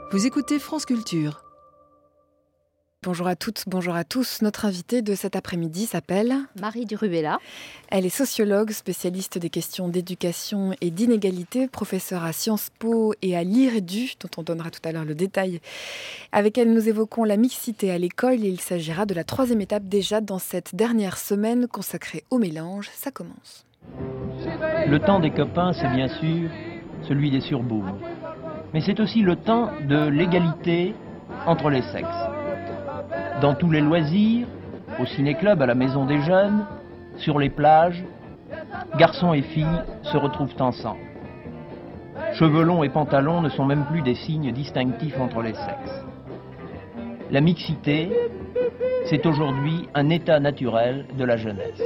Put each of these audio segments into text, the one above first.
Vous écoutez France Culture. Bonjour à toutes, bonjour à tous. Notre invitée de cet après-midi s'appelle Marie Durubella. Elle est sociologue, spécialiste des questions d'éducation et d'inégalité, professeure à Sciences Po et à l'IREDU, dont on donnera tout à l'heure le détail. Avec elle, nous évoquons la mixité à l'école et il s'agira de la troisième étape déjà dans cette dernière semaine consacrée au mélange. Ça commence. Le temps des copains, c'est bien sûr celui des surbooms. Mais c'est aussi le temps de l'égalité entre les sexes. Dans tous les loisirs, au ciné-club, à la maison des jeunes, sur les plages, garçons et filles se retrouvent ensemble. Cheveux longs et pantalons ne sont même plus des signes distinctifs entre les sexes. La mixité, c'est aujourd'hui un état naturel de la jeunesse.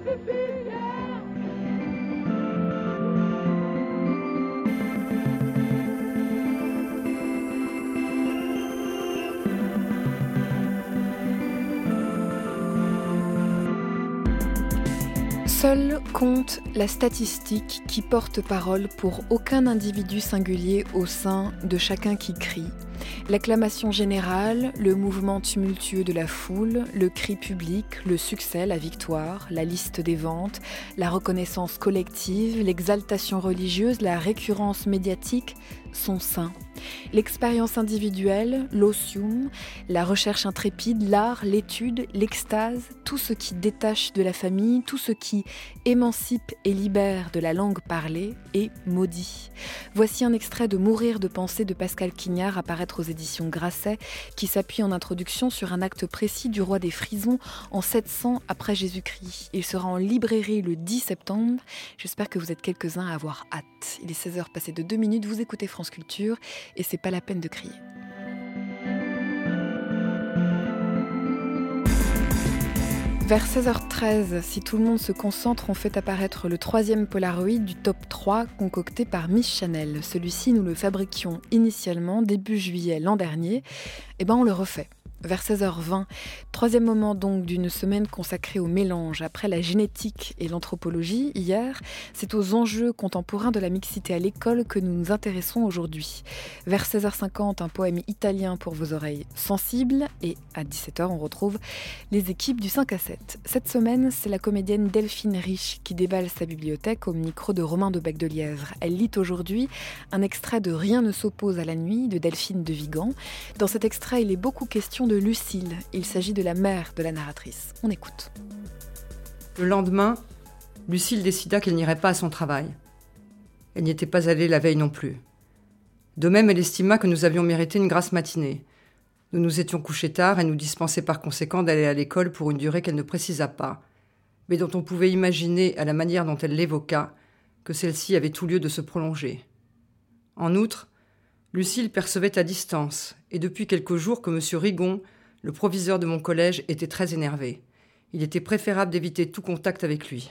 Seule compte la statistique qui porte parole pour aucun individu singulier au sein de chacun qui crie. L'acclamation générale, le mouvement tumultueux de la foule, le cri public, le succès, la victoire, la liste des ventes, la reconnaissance collective, l'exaltation religieuse, la récurrence médiatique sont sains. L'expérience individuelle, l'osium, la recherche intrépide, l'art, l'étude, l'extase, tout ce qui détache de la famille, tout ce qui émancipe et libère de la langue parlée est maudit. Voici un extrait de Mourir de pensée de Pascal Quignard, à paraître aux éditions Grasset, qui s'appuie en introduction sur un acte précis du roi des Frisons en 700 après Jésus-Christ. Il sera en librairie le 10 septembre. J'espère que vous êtes quelques-uns à avoir hâte. Il est 16h passé de 2 minutes, vous écoutez France Culture et c'est pas la peine de crier. Vers 16h13, si tout le monde se concentre, on fait apparaître le troisième Polaroid du top 3 concocté par Miss Chanel. Celui-ci, nous le fabriquions initialement début juillet l'an dernier. On le refait. Vers 16h20, troisième moment donc d'une semaine consacrée au mélange. Après la génétique et l'anthropologie, hier, c'est aux enjeux contemporains de la mixité à l'école que nous nous intéressons aujourd'hui. Vers 16h50, un poème italien pour vos oreilles sensibles. Et à 17h, on retrouve les équipes du 5 à 7. Cette semaine, c'est la comédienne Delphine Riche qui déballe sa bibliothèque au micro de Romain de Bec-de-Lièvre. Elle lit aujourd'hui un extrait de Rien ne s'oppose à la nuit de Delphine de Vigan. Dans cet extrait, il est beaucoup question de Lucille. Il s'agit de la mère de la narratrice. On écoute. Le lendemain, Lucille décida qu'elle n'irait pas à son travail. Elle n'y était pas allée la veille non plus. De même, elle estima que nous avions mérité une grasse matinée. Nous nous étions couchés tard et nous dispensait par conséquent d'aller à l'école pour une durée qu'elle ne précisa pas, mais dont on pouvait imaginer, à la manière dont elle l'évoqua, que celle-ci avait tout lieu de se prolonger. En outre, Lucille percevait à distance, et depuis quelques jours que M. Rigon, le proviseur de mon collège, était très énervé. Il était préférable d'éviter tout contact avec lui.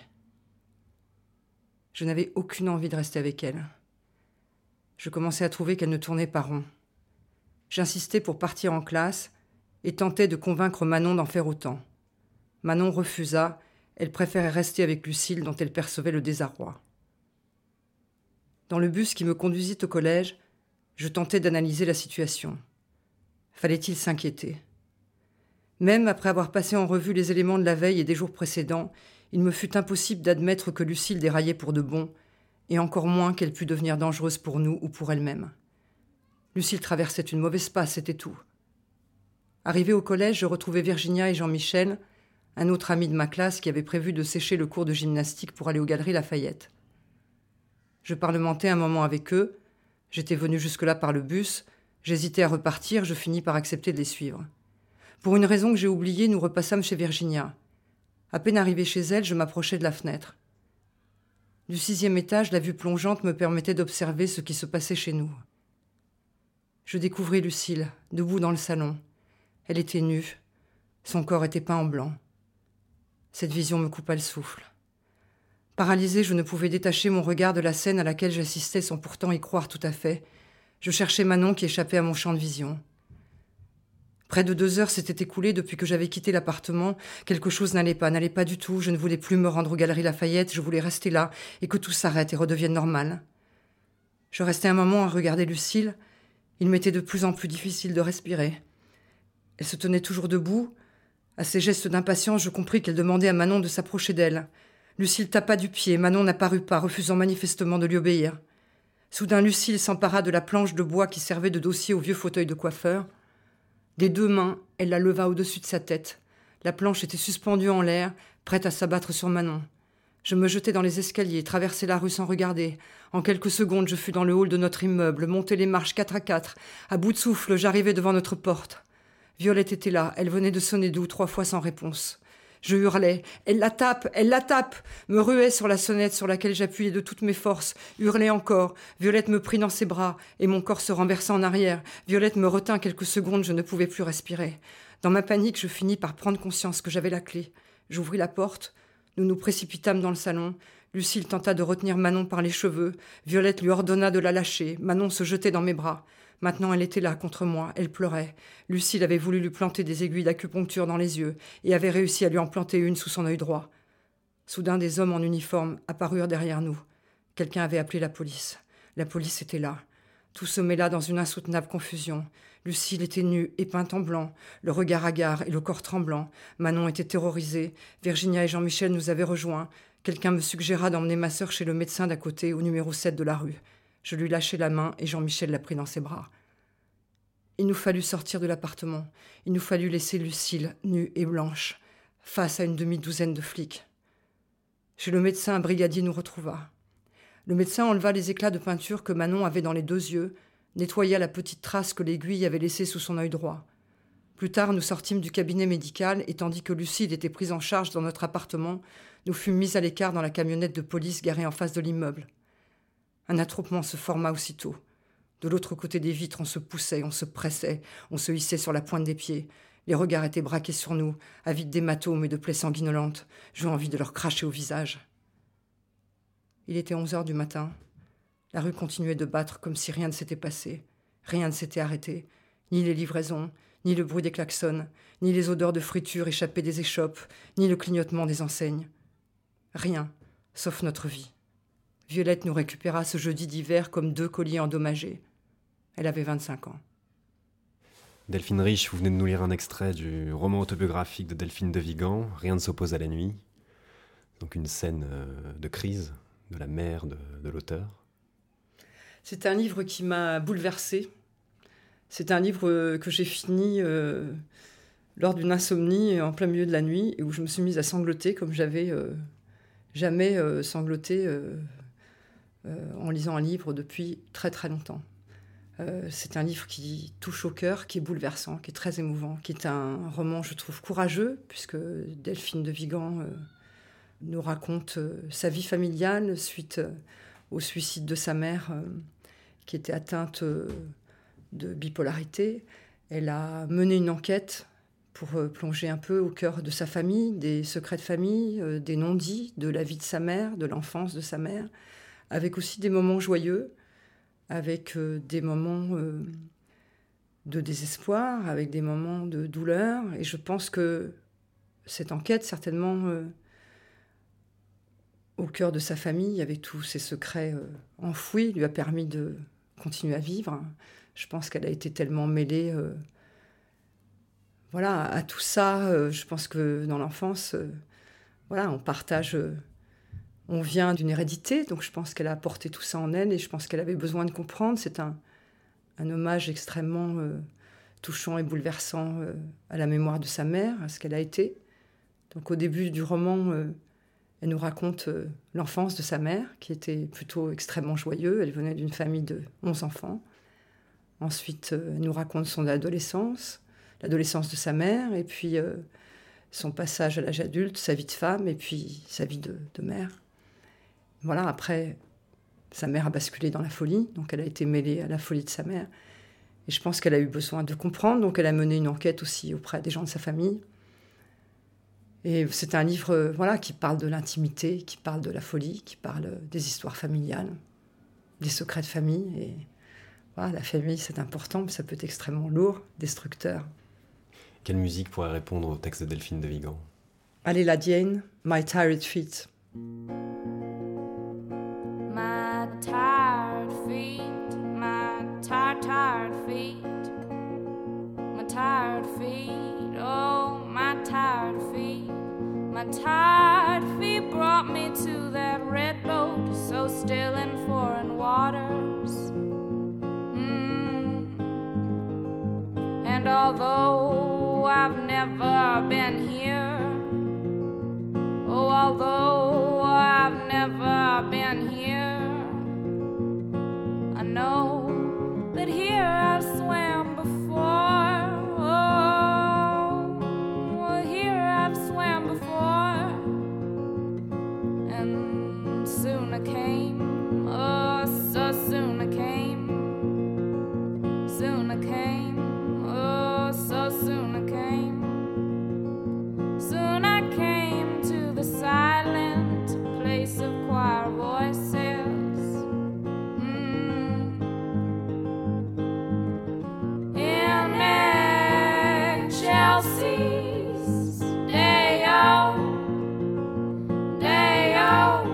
Je n'avais aucune envie de rester avec elle. Je commençais à trouver qu'elle ne tournait pas rond. J'insistais pour partir en classe et tentais de convaincre Manon d'en faire autant. Manon refusa, elle préférait rester avec Lucille dont elle percevait le désarroi. Dans le bus qui me conduisit au collège, je tentais d'analyser la situation. Fallait-il s'inquiéter ? Même après avoir passé en revue les éléments de la veille et des jours précédents, il me fut impossible d'admettre que Lucille déraillait pour de bon, et encore moins qu'elle pût devenir dangereuse pour nous ou pour elle-même. Lucille traversait une mauvaise passe, c'était tout. Arrivé au collège, je retrouvai Virginia et Jean-Michel, un autre ami de ma classe qui avait prévu de sécher le cours de gymnastique pour aller aux Galeries Lafayette. Je parlementais un moment avec eux. J'étais venu jusque-là par le bus, j'hésitais à repartir, je finis par accepter de les suivre. Pour une raison que j'ai oubliée, nous repassâmes chez Virginia. À peine arrivé chez elle, je m'approchai de la fenêtre. Du 6e étage, la vue plongeante me permettait d'observer ce qui se passait chez nous. Je découvris Lucille, debout dans le salon. Elle était nue, son corps était peint en blanc. Cette vision me coupa le souffle. Paralysée, je ne pouvais détacher mon regard de la scène à laquelle j'assistais sans pourtant y croire tout à fait. Je cherchais Manon qui échappait à mon champ de vision. Près de 2 heures s'étaient écoulées depuis que j'avais quitté l'appartement. Quelque chose n'allait pas du tout. Je ne voulais plus me rendre aux Galeries Lafayette, je voulais rester là et que tout s'arrête et redevienne normal. Je restai un moment à regarder Lucille, Il m'était de plus en plus difficile de respirer. Elle se tenait toujours debout. À ses gestes d'impatience, je compris qu'elle demandait à Manon de s'approcher d'elle. Lucille tapa du pied. Manon n'apparut pas, refusant manifestement de lui obéir. Soudain, Lucille s'empara de la planche de bois qui servait de dossier au vieux fauteuil de coiffeur. Des 2 mains, elle la leva au-dessus de sa tête. La planche était suspendue en l'air, prête à s'abattre sur Manon. Je me jetai dans les escaliers, traversai la rue sans regarder. En quelques secondes, je fus dans le hall de notre immeuble, montai les marches 4 à 4. À bout de souffle, j'arrivai devant notre porte. Violette était là, elle venait de sonner 2 ou 3 fois sans réponse. Je hurlais « Elle la tape ! Elle la tape !» Me ruais sur la sonnette sur laquelle j'appuyais de toutes mes forces. Hurlais encore. Violette me prit dans ses bras et mon corps se renversa en arrière. Violette me retint quelques secondes, je ne pouvais plus respirer. Dans ma panique, je finis par prendre conscience que j'avais la clé. J'ouvris la porte. Nous nous précipitâmes dans le salon. Lucille tenta de retenir Manon par les cheveux. Violette lui ordonna de la lâcher. Manon se jetait dans mes bras. Maintenant, elle était là, contre moi. Elle pleurait. Lucille avait voulu lui planter des aiguilles d'acupuncture dans les yeux et avait réussi à lui en planter une sous son œil droit. Soudain, des hommes en uniforme apparurent derrière nous. Quelqu'un avait appelé la police. La police était là. Tout se mêla dans une insoutenable confusion. Lucille était nue et peinte en blanc, le regard hagard et le corps tremblant. Manon était terrorisée. Virginia et Jean-Michel nous avaient rejoints. Quelqu'un me suggéra d'emmener ma sœur chez le médecin d'à côté, au numéro 7 de la rue. Je lui lâchai la main et Jean-Michel la prit dans ses bras. Il nous fallut sortir de l'appartement. Il nous fallut laisser Lucille, nue et blanche, face à une demi-douzaine de flics. Chez le médecin, un brigadier nous retrouva. Le médecin enleva les éclats de peinture que Manon avait dans les 2 yeux, nettoya la petite trace que l'aiguille avait laissée sous son œil droit. Plus tard, nous sortîmes du cabinet médical et tandis que Lucille était prise en charge dans notre appartement, nous fûmes mis à l'écart dans la camionnette de police garée en face de l'immeuble. Un attroupement se forma aussitôt. De l'autre côté des vitres, on se poussait, on se pressait, on se hissait sur la pointe des pieds. Les regards étaient braqués sur nous, avides d'hématomes et de plaies sanguinolentes. J'eus envie de leur cracher au visage. Il était 11h du matin. La rue continuait de battre comme si rien ne s'était passé. Rien ne s'était arrêté. Ni les livraisons, ni le bruit des klaxons, ni les odeurs de friture échappées des échoppes, ni le clignotement des enseignes. Rien, sauf notre vie. Violette nous récupéra ce jeudi d'hiver comme 2 colliers endommagés. Elle avait 25 ans. Delphine Rich, vous venez de nous lire un extrait du roman autobiographique de Delphine de Vigan, Rien ne s'oppose à la nuit. Donc une scène de crise de la mère de l'auteur. C'est un livre qui m'a bouleversée. C'est un livre que j'ai fini lors d'une insomnie en plein milieu de la nuit et où je me suis mise à sangloter comme j'avais jamais sangloté en lisant un livre depuis très très longtemps. C'est un livre qui touche au cœur, qui est bouleversant, qui est très émouvant, qui est un roman, je trouve, courageux, puisque Delphine de Vigan nous raconte sa vie familiale suite au suicide de sa mère, qui était atteinte de bipolarité. Elle a mené une enquête pour plonger un peu au cœur de sa famille, des secrets de famille, des non-dits, de la vie de sa mère, de l'enfance de sa mère, avec aussi des moments joyeux, avec des moments de désespoir, avec des moments de douleur. Et je pense que cette enquête, certainement, au cœur de sa famille, avec tous ses secrets enfouis, lui a permis de continuer à vivre. Je pense qu'elle a été tellement mêlée à tout ça. Je pense que dans l'enfance, on partage... On vient d'une hérédité, donc je pense qu'elle a apporté tout ça en elle et je pense qu'elle avait besoin de comprendre. C'est un hommage extrêmement touchant et bouleversant à la mémoire de sa mère, à ce qu'elle a été. Donc au début du roman, elle nous raconte l'enfance de sa mère, qui était plutôt extrêmement joyeuse. Elle venait d'une famille de 11 enfants. Ensuite, elle nous raconte son adolescence, l'adolescence de sa mère, et puis son passage à l'âge adulte, sa vie de femme, et puis sa vie de mère. Voilà, après, sa mère a basculé dans la folie, donc elle a été mêlée à la folie de sa mère. Et je pense qu'elle a eu besoin de comprendre, donc elle a mené une enquête aussi auprès des gens de sa famille. Et c'est un livre qui parle de l'intimité, qui parle de la folie, qui parle des histoires familiales, des secrets de famille. Et la famille, c'est important, mais ça peut être extrêmement lourd, destructeur. Quelle musique pourrait répondre au texte de Delphine de Vigan ? Allez, la Diane, My Tired Feet. My tired feet, my tired tired feet, my tired feet, oh, my tired feet. My tired feet brought me to that red boat, so still in foreign waters. And although I've never been here, oh, although I've never been here, I know that here I've swam before. Oh, here I've swam before. And soon I came, oh, so soon I came. Soon I came, oh, so soon I came. Soon I came to the silent place of choir voices. In Chelsea's Day-O, Day-O,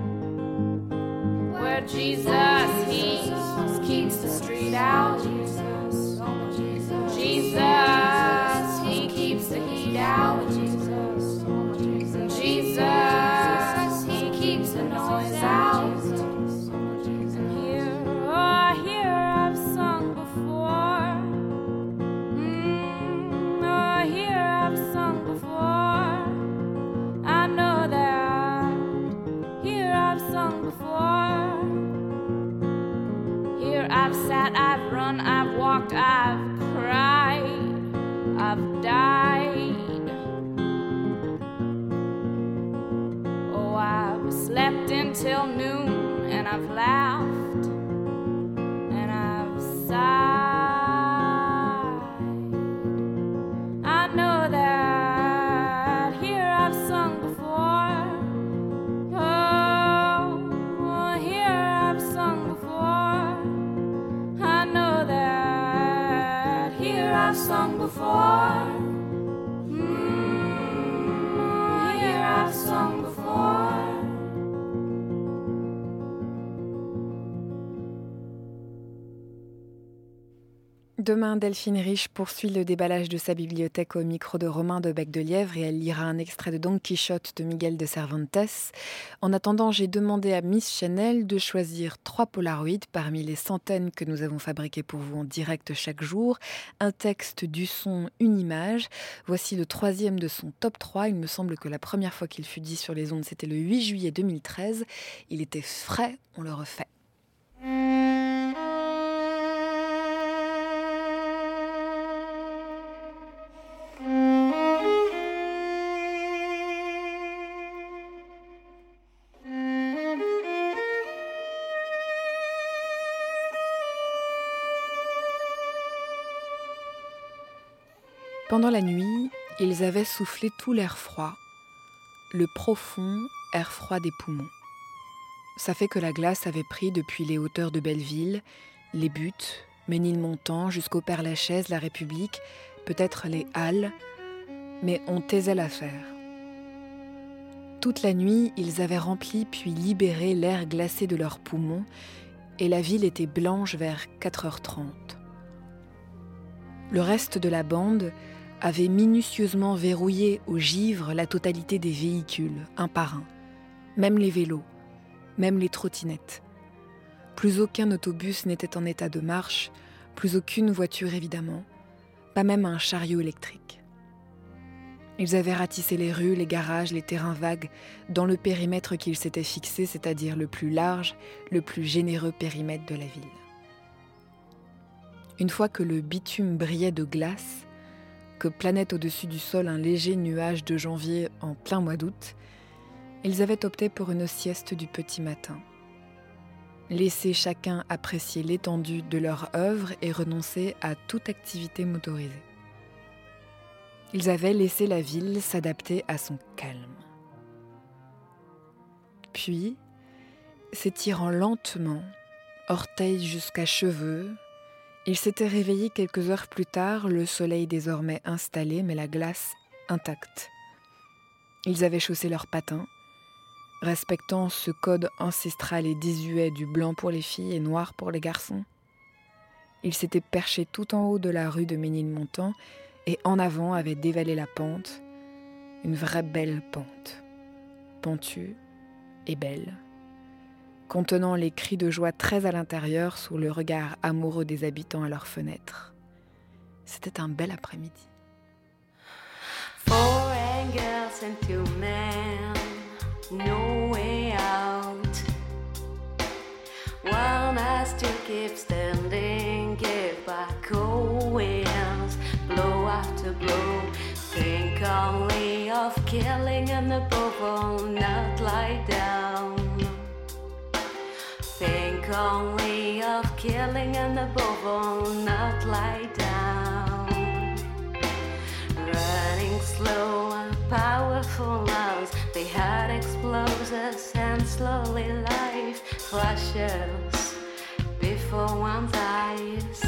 where Jesus, he keeps the street out. Jesus, he keeps the heat out. Jesus, he keeps the noise out. And here, oh, here I've sung before. Oh, here I've sung before. I know that. Here I've sung before. Here I've sat, I've run, I've walked, I've cried, I've died. Oh, I've slept until noon, and I've laughed, and I've sighed. I know that here I've sung before. Oh, here I've sung before. I know that here I've sung before. Here I've sung before. Demain, Delphine Riche poursuit le déballage de sa bibliothèque au micro de Romain de Bec-de-Lièvre et elle lira un extrait de Don Quichotte de Miguel de Cervantes. En attendant, j'ai demandé à Miss Chanel de choisir 3 polaroïds parmi les centaines que nous avons fabriqués pour vous en direct chaque jour. Un texte, du son, une image. Voici le 3e de son top 3. Il me semble que la première fois qu'il fut dit sur les ondes, c'était le 8 juillet 2013. Il était frais, on le refait. Pendant la nuit, ils avaient soufflé tout l'air froid, le profond air froid des poumons. Ça fait que la glace avait pris depuis les hauteurs de Belleville, les Buttes, Ménilmontant, jusqu'au Père-Lachaise, la République, peut-être les Halles, mais on taisait l'affaire. Toute la nuit, ils avaient rempli puis libéré l'air glacé de leurs poumons, et la ville était blanche vers 4h30. Le reste de la bande avait minutieusement verrouillé au givre la totalité des véhicules, un par un, même les vélos, même les trottinettes. Plus aucun autobus n'était en état de marche, plus aucune voiture évidemment, pas même un chariot électrique. Ils avaient ratissé les rues, les garages, les terrains vagues, dans le périmètre qu'ils s'étaient fixé, c'est-à-dire le plus large, le plus généreux périmètre de la ville. Une fois que le bitume brillait de glace, que planait au-dessus du sol un léger nuage de janvier en plein mois d'août, ils avaient opté pour une sieste du petit matin. Laisser chacun apprécier l'étendue de leur œuvre et renoncer à toute activité motorisée. Ils avaient laissé la ville s'adapter à son calme. Puis, s'étirant lentement, orteils jusqu'à cheveux, ils s'étaient réveillés quelques heures plus tard, le soleil désormais installé, mais la glace intacte. Ils avaient chaussé leurs patins, respectant ce code ancestral et désuet du blanc pour les filles et noir pour les garçons. Il s'était perché tout en haut de la rue de Ménilmontant et en avant avait dévalé la pente, une vraie belle pente, pentue et belle, contenant les cris de joie très à l'intérieur sous le regard amoureux des habitants à leurs fenêtres. C'était un bel après-midi. 4 girls and 2 men, no way out. One has to keep standing, give back cold winds, blow after blow. Think only of killing and above all not lie down. Think only of killing and above all not lie down. Running slow and powerful arms, they had explosives and slowly life flashes before one's eyes.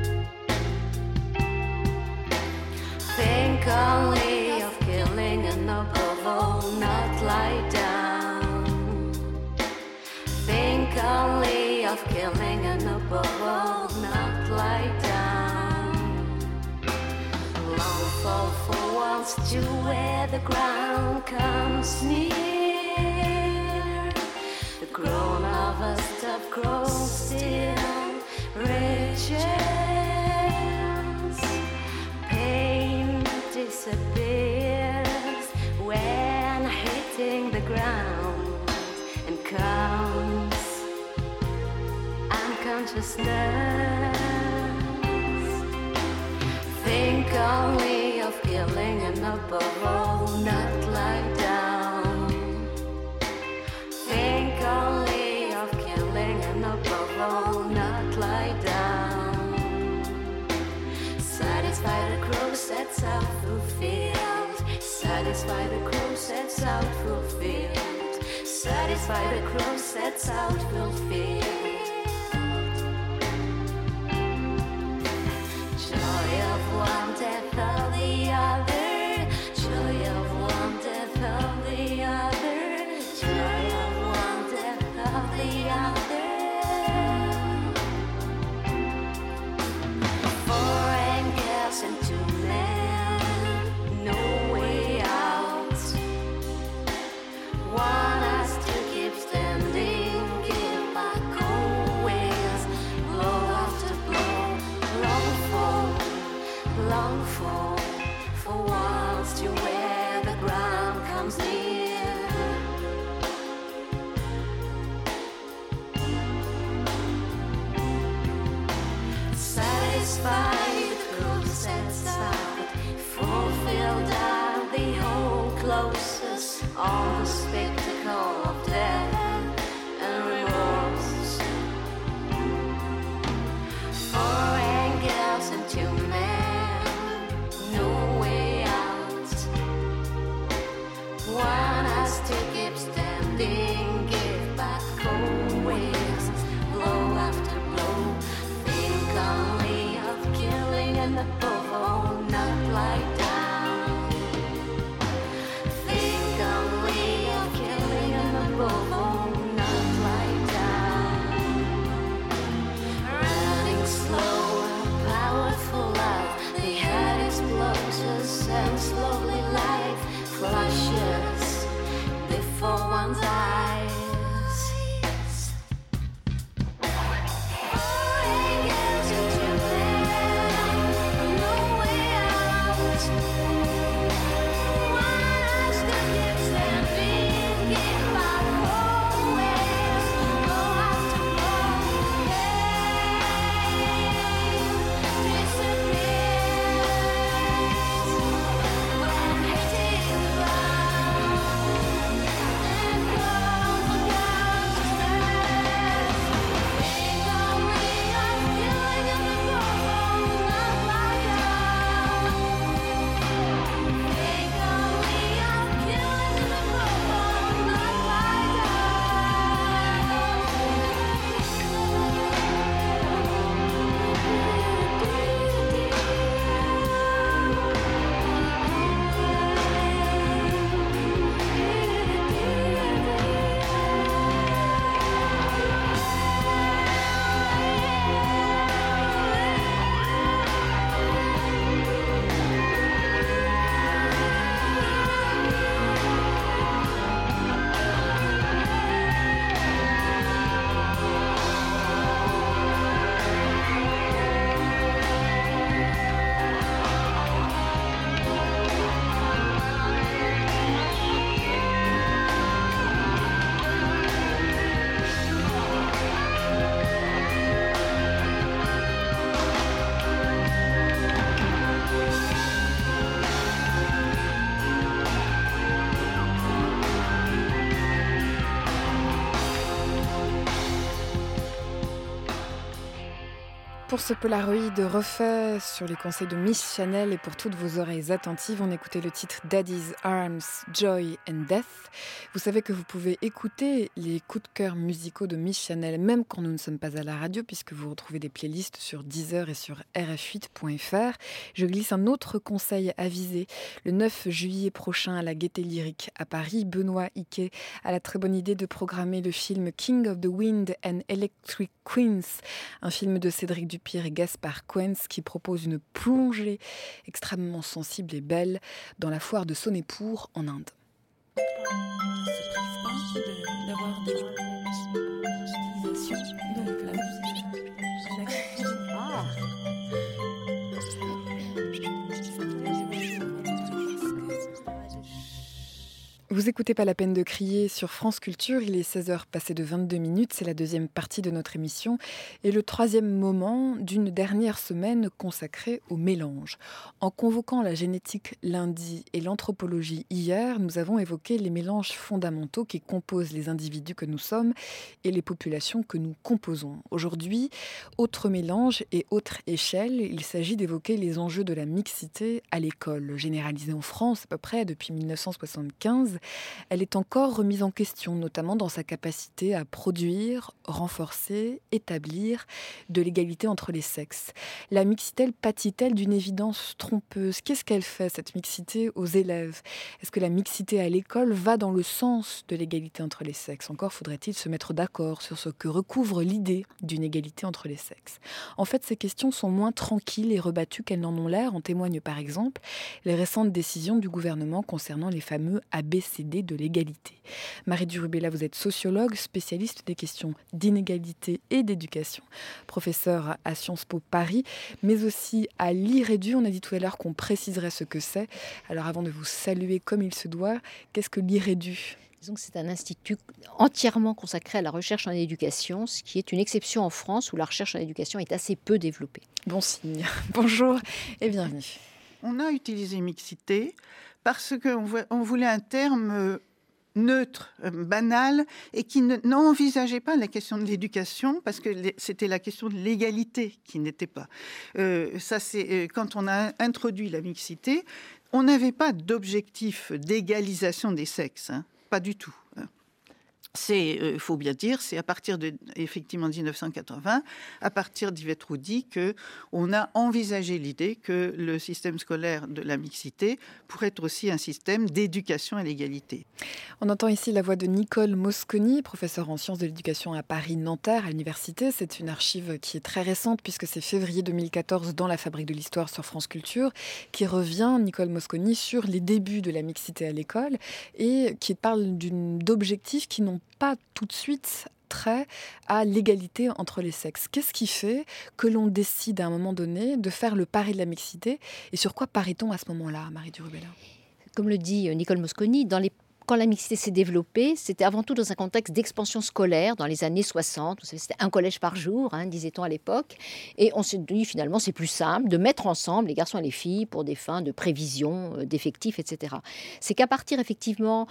Think only of killing and above all not lie down. Think only of killing and above all not lie down. Long fall for once to where the ground comes near. The grown harvest of crows still riches. Pain disappears when hitting the ground and comes unconsciousness. Think only of killing and above all not lie down. Think only of killing and above all not lie down. Satisfy the crow sets out fulfilled. Satisfy the crow sets out fulfilled. Satisfy the crow sets out fulfilled. Joy of one, death of the other. Joy of one, death of the other. Joy of one, death of the other. 4 girls and 2 men, no way out. One has to keep standing, give back cold winds, blow after blow, long fall, for once to where the ground comes near. Satisfied, the crow sets out, fulfilled out the whole closest on the spectacle of death and remorse. 4 girls and 2 men, no way out. One has to keep standing, give back cold winds, blow after blow. Think only of killing and above all not lie down. Think only of killing. pour ce Polaroid refait sur les conseils de Miss Chanel et pour toutes vos oreilles attentives, on écoutait le titre Daddy's Arms, Joy and Death. Vous savez que vous pouvez écouter les coups de cœur musicaux de Miss Chanel même quand nous ne sommes pas à la radio puisque vous retrouvez des playlists sur Deezer et sur rf8.fr. Je glisse un autre conseil avisé. Le 9 juillet prochain à la Gaîté Lyrique à Paris, Benoît Hiquet a la très bonne idée de programmer le film King of the Wind and Electric Queens, un film de Cédric Dupire et Gaspard Coens qui propose une plongée extrêmement sensible et belle dans la foire de Sonepur en Inde. D'avoir des utilisations de la musique. Vous écoutez Pas la peine de crier sur France Culture, il est 16h passé de 22 minutes, c'est la deuxième partie de notre émission et le troisième moment d'une dernière semaine consacrée au mélange. En convoquant la génétique lundi et l'anthropologie hier, nous avons évoqué les mélanges fondamentaux qui composent les individus que nous sommes et les populations que nous composons. Aujourd'hui, autre mélange et autre échelle, il s'agit d'évoquer les enjeux de la mixité à l'école, généralisée en France à peu près depuis 1975. Elle est encore remise en question, notamment dans sa capacité à produire, renforcer, établir de l'égalité entre les sexes. La mixité pâtit-elle d'une évidence trompeuse ? Qu'est-ce qu'elle fait, cette mixité, aux élèves ? Est-ce que la mixité à l'école va dans le sens de l'égalité entre les sexes ? Encore faudrait-il se mettre d'accord sur ce que recouvre l'idée d'une égalité entre les sexes. En fait, ces questions sont moins tranquilles et rebattues qu'elles n'en ont l'air. En témoignent par exemple les récentes décisions du gouvernement concernant les fameux ABCD de l'égalité. Marie Durubella, vous êtes sociologue, spécialiste des questions d'inégalité et d'éducation, professeure à Sciences Po Paris, mais aussi à l'IREDU. On a dit tout à l'heure qu'on préciserait ce que c'est. Alors avant de vous saluer comme il se doit, qu'est-ce que l'IREDU ? Disons que c'est un institut entièrement consacré à la recherche en éducation, ce qui est une exception en France où la recherche en éducation est assez peu développée. Bon signe. Bonjour et bienvenue. On a utilisé mixité parce qu'on voulait un terme neutre, banal, et qui n'envisageait pas la question de l'éducation, parce que c'était la question de l'égalité qui n'était pas. Quand on a introduit la mixité, on n'avait pas d'objectif d'égalisation des sexes, hein, pas du tout. C'est, faut bien dire, c'est à partir de effectivement 1980, à partir d'Yvette Roudy, que on a envisagé l'idée que le système scolaire de la mixité pourrait être aussi un système d'éducation à l'égalité. On entend ici la voix de Nicole Mosconi, professeure en sciences de l'éducation à Paris-Nanterre, à l'université. C'est une archive qui est très récente puisque c'est février 2014 dans La Fabrique de l'Histoire sur France Culture qui revient, Nicole Mosconi, sur les débuts de la mixité à l'école et qui parle d'objectifs qui n'ont pas tout de suite trait à l'égalité entre les sexes. Qu'est-ce qui fait que l'on décide à un moment donné de faire le pari de la mixité et sur quoi parie-t-on à ce moment-là, Marie Durubella ? Comme le dit Nicole Mosconi, quand la mixité s'est développée, c'était avant tout dans un contexte d'expansion scolaire dans les années 60. Vous savez, c'était un collège par jour, disait-on à l'époque. Et on s'est dit finalement c'est plus simple de mettre ensemble les garçons et les filles pour des fins de prévision, d'effectifs, etc. C'est qu'à partir effectivement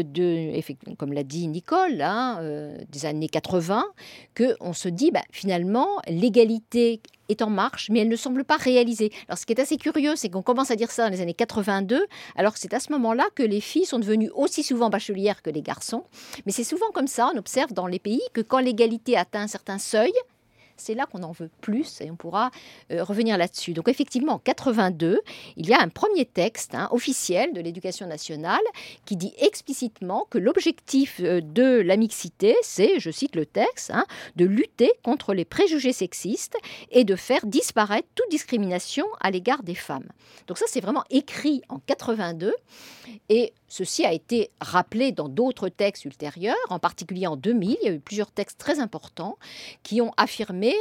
comme l'a dit Nicole, des années 80, qu'on se dit finalement l'égalité est en marche, mais elle ne semble pas réalisée. Alors, ce qui est assez curieux, c'est qu'on commence à dire ça dans les années 82, alors que c'est à ce moment-là que les filles sont devenues aussi souvent bachelières que les garçons. Mais c'est souvent comme ça, on observe dans les pays que quand l'égalité atteint un certain seuil, c'est là qu'on en veut plus et on pourra revenir là-dessus. Donc effectivement, en 82, il y a un premier texte officiel de l'éducation nationale qui dit explicitement que l'objectif de la mixité, c'est, je cite le texte, de lutter contre les préjugés sexistes et de faire disparaître toute discrimination à l'égard des femmes. Donc ça, c'est vraiment écrit en 82 et ceci a été rappelé dans d'autres textes ultérieurs, en particulier en 2000. Il y a eu plusieurs textes très importants qui ont affirmé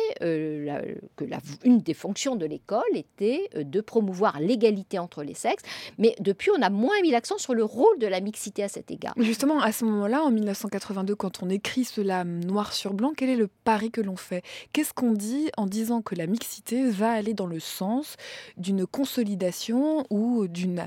que une des fonctions de l'école était de promouvoir l'égalité entre les sexes. Mais depuis, on a moins mis l'accent sur le rôle de la mixité à cet égard. Justement, à ce moment-là, en 1982, quand on écrit cela noir sur blanc, quel est le pari que l'on fait ? Qu'est-ce qu'on dit en disant que la mixité va aller dans le sens d'une consolidation ou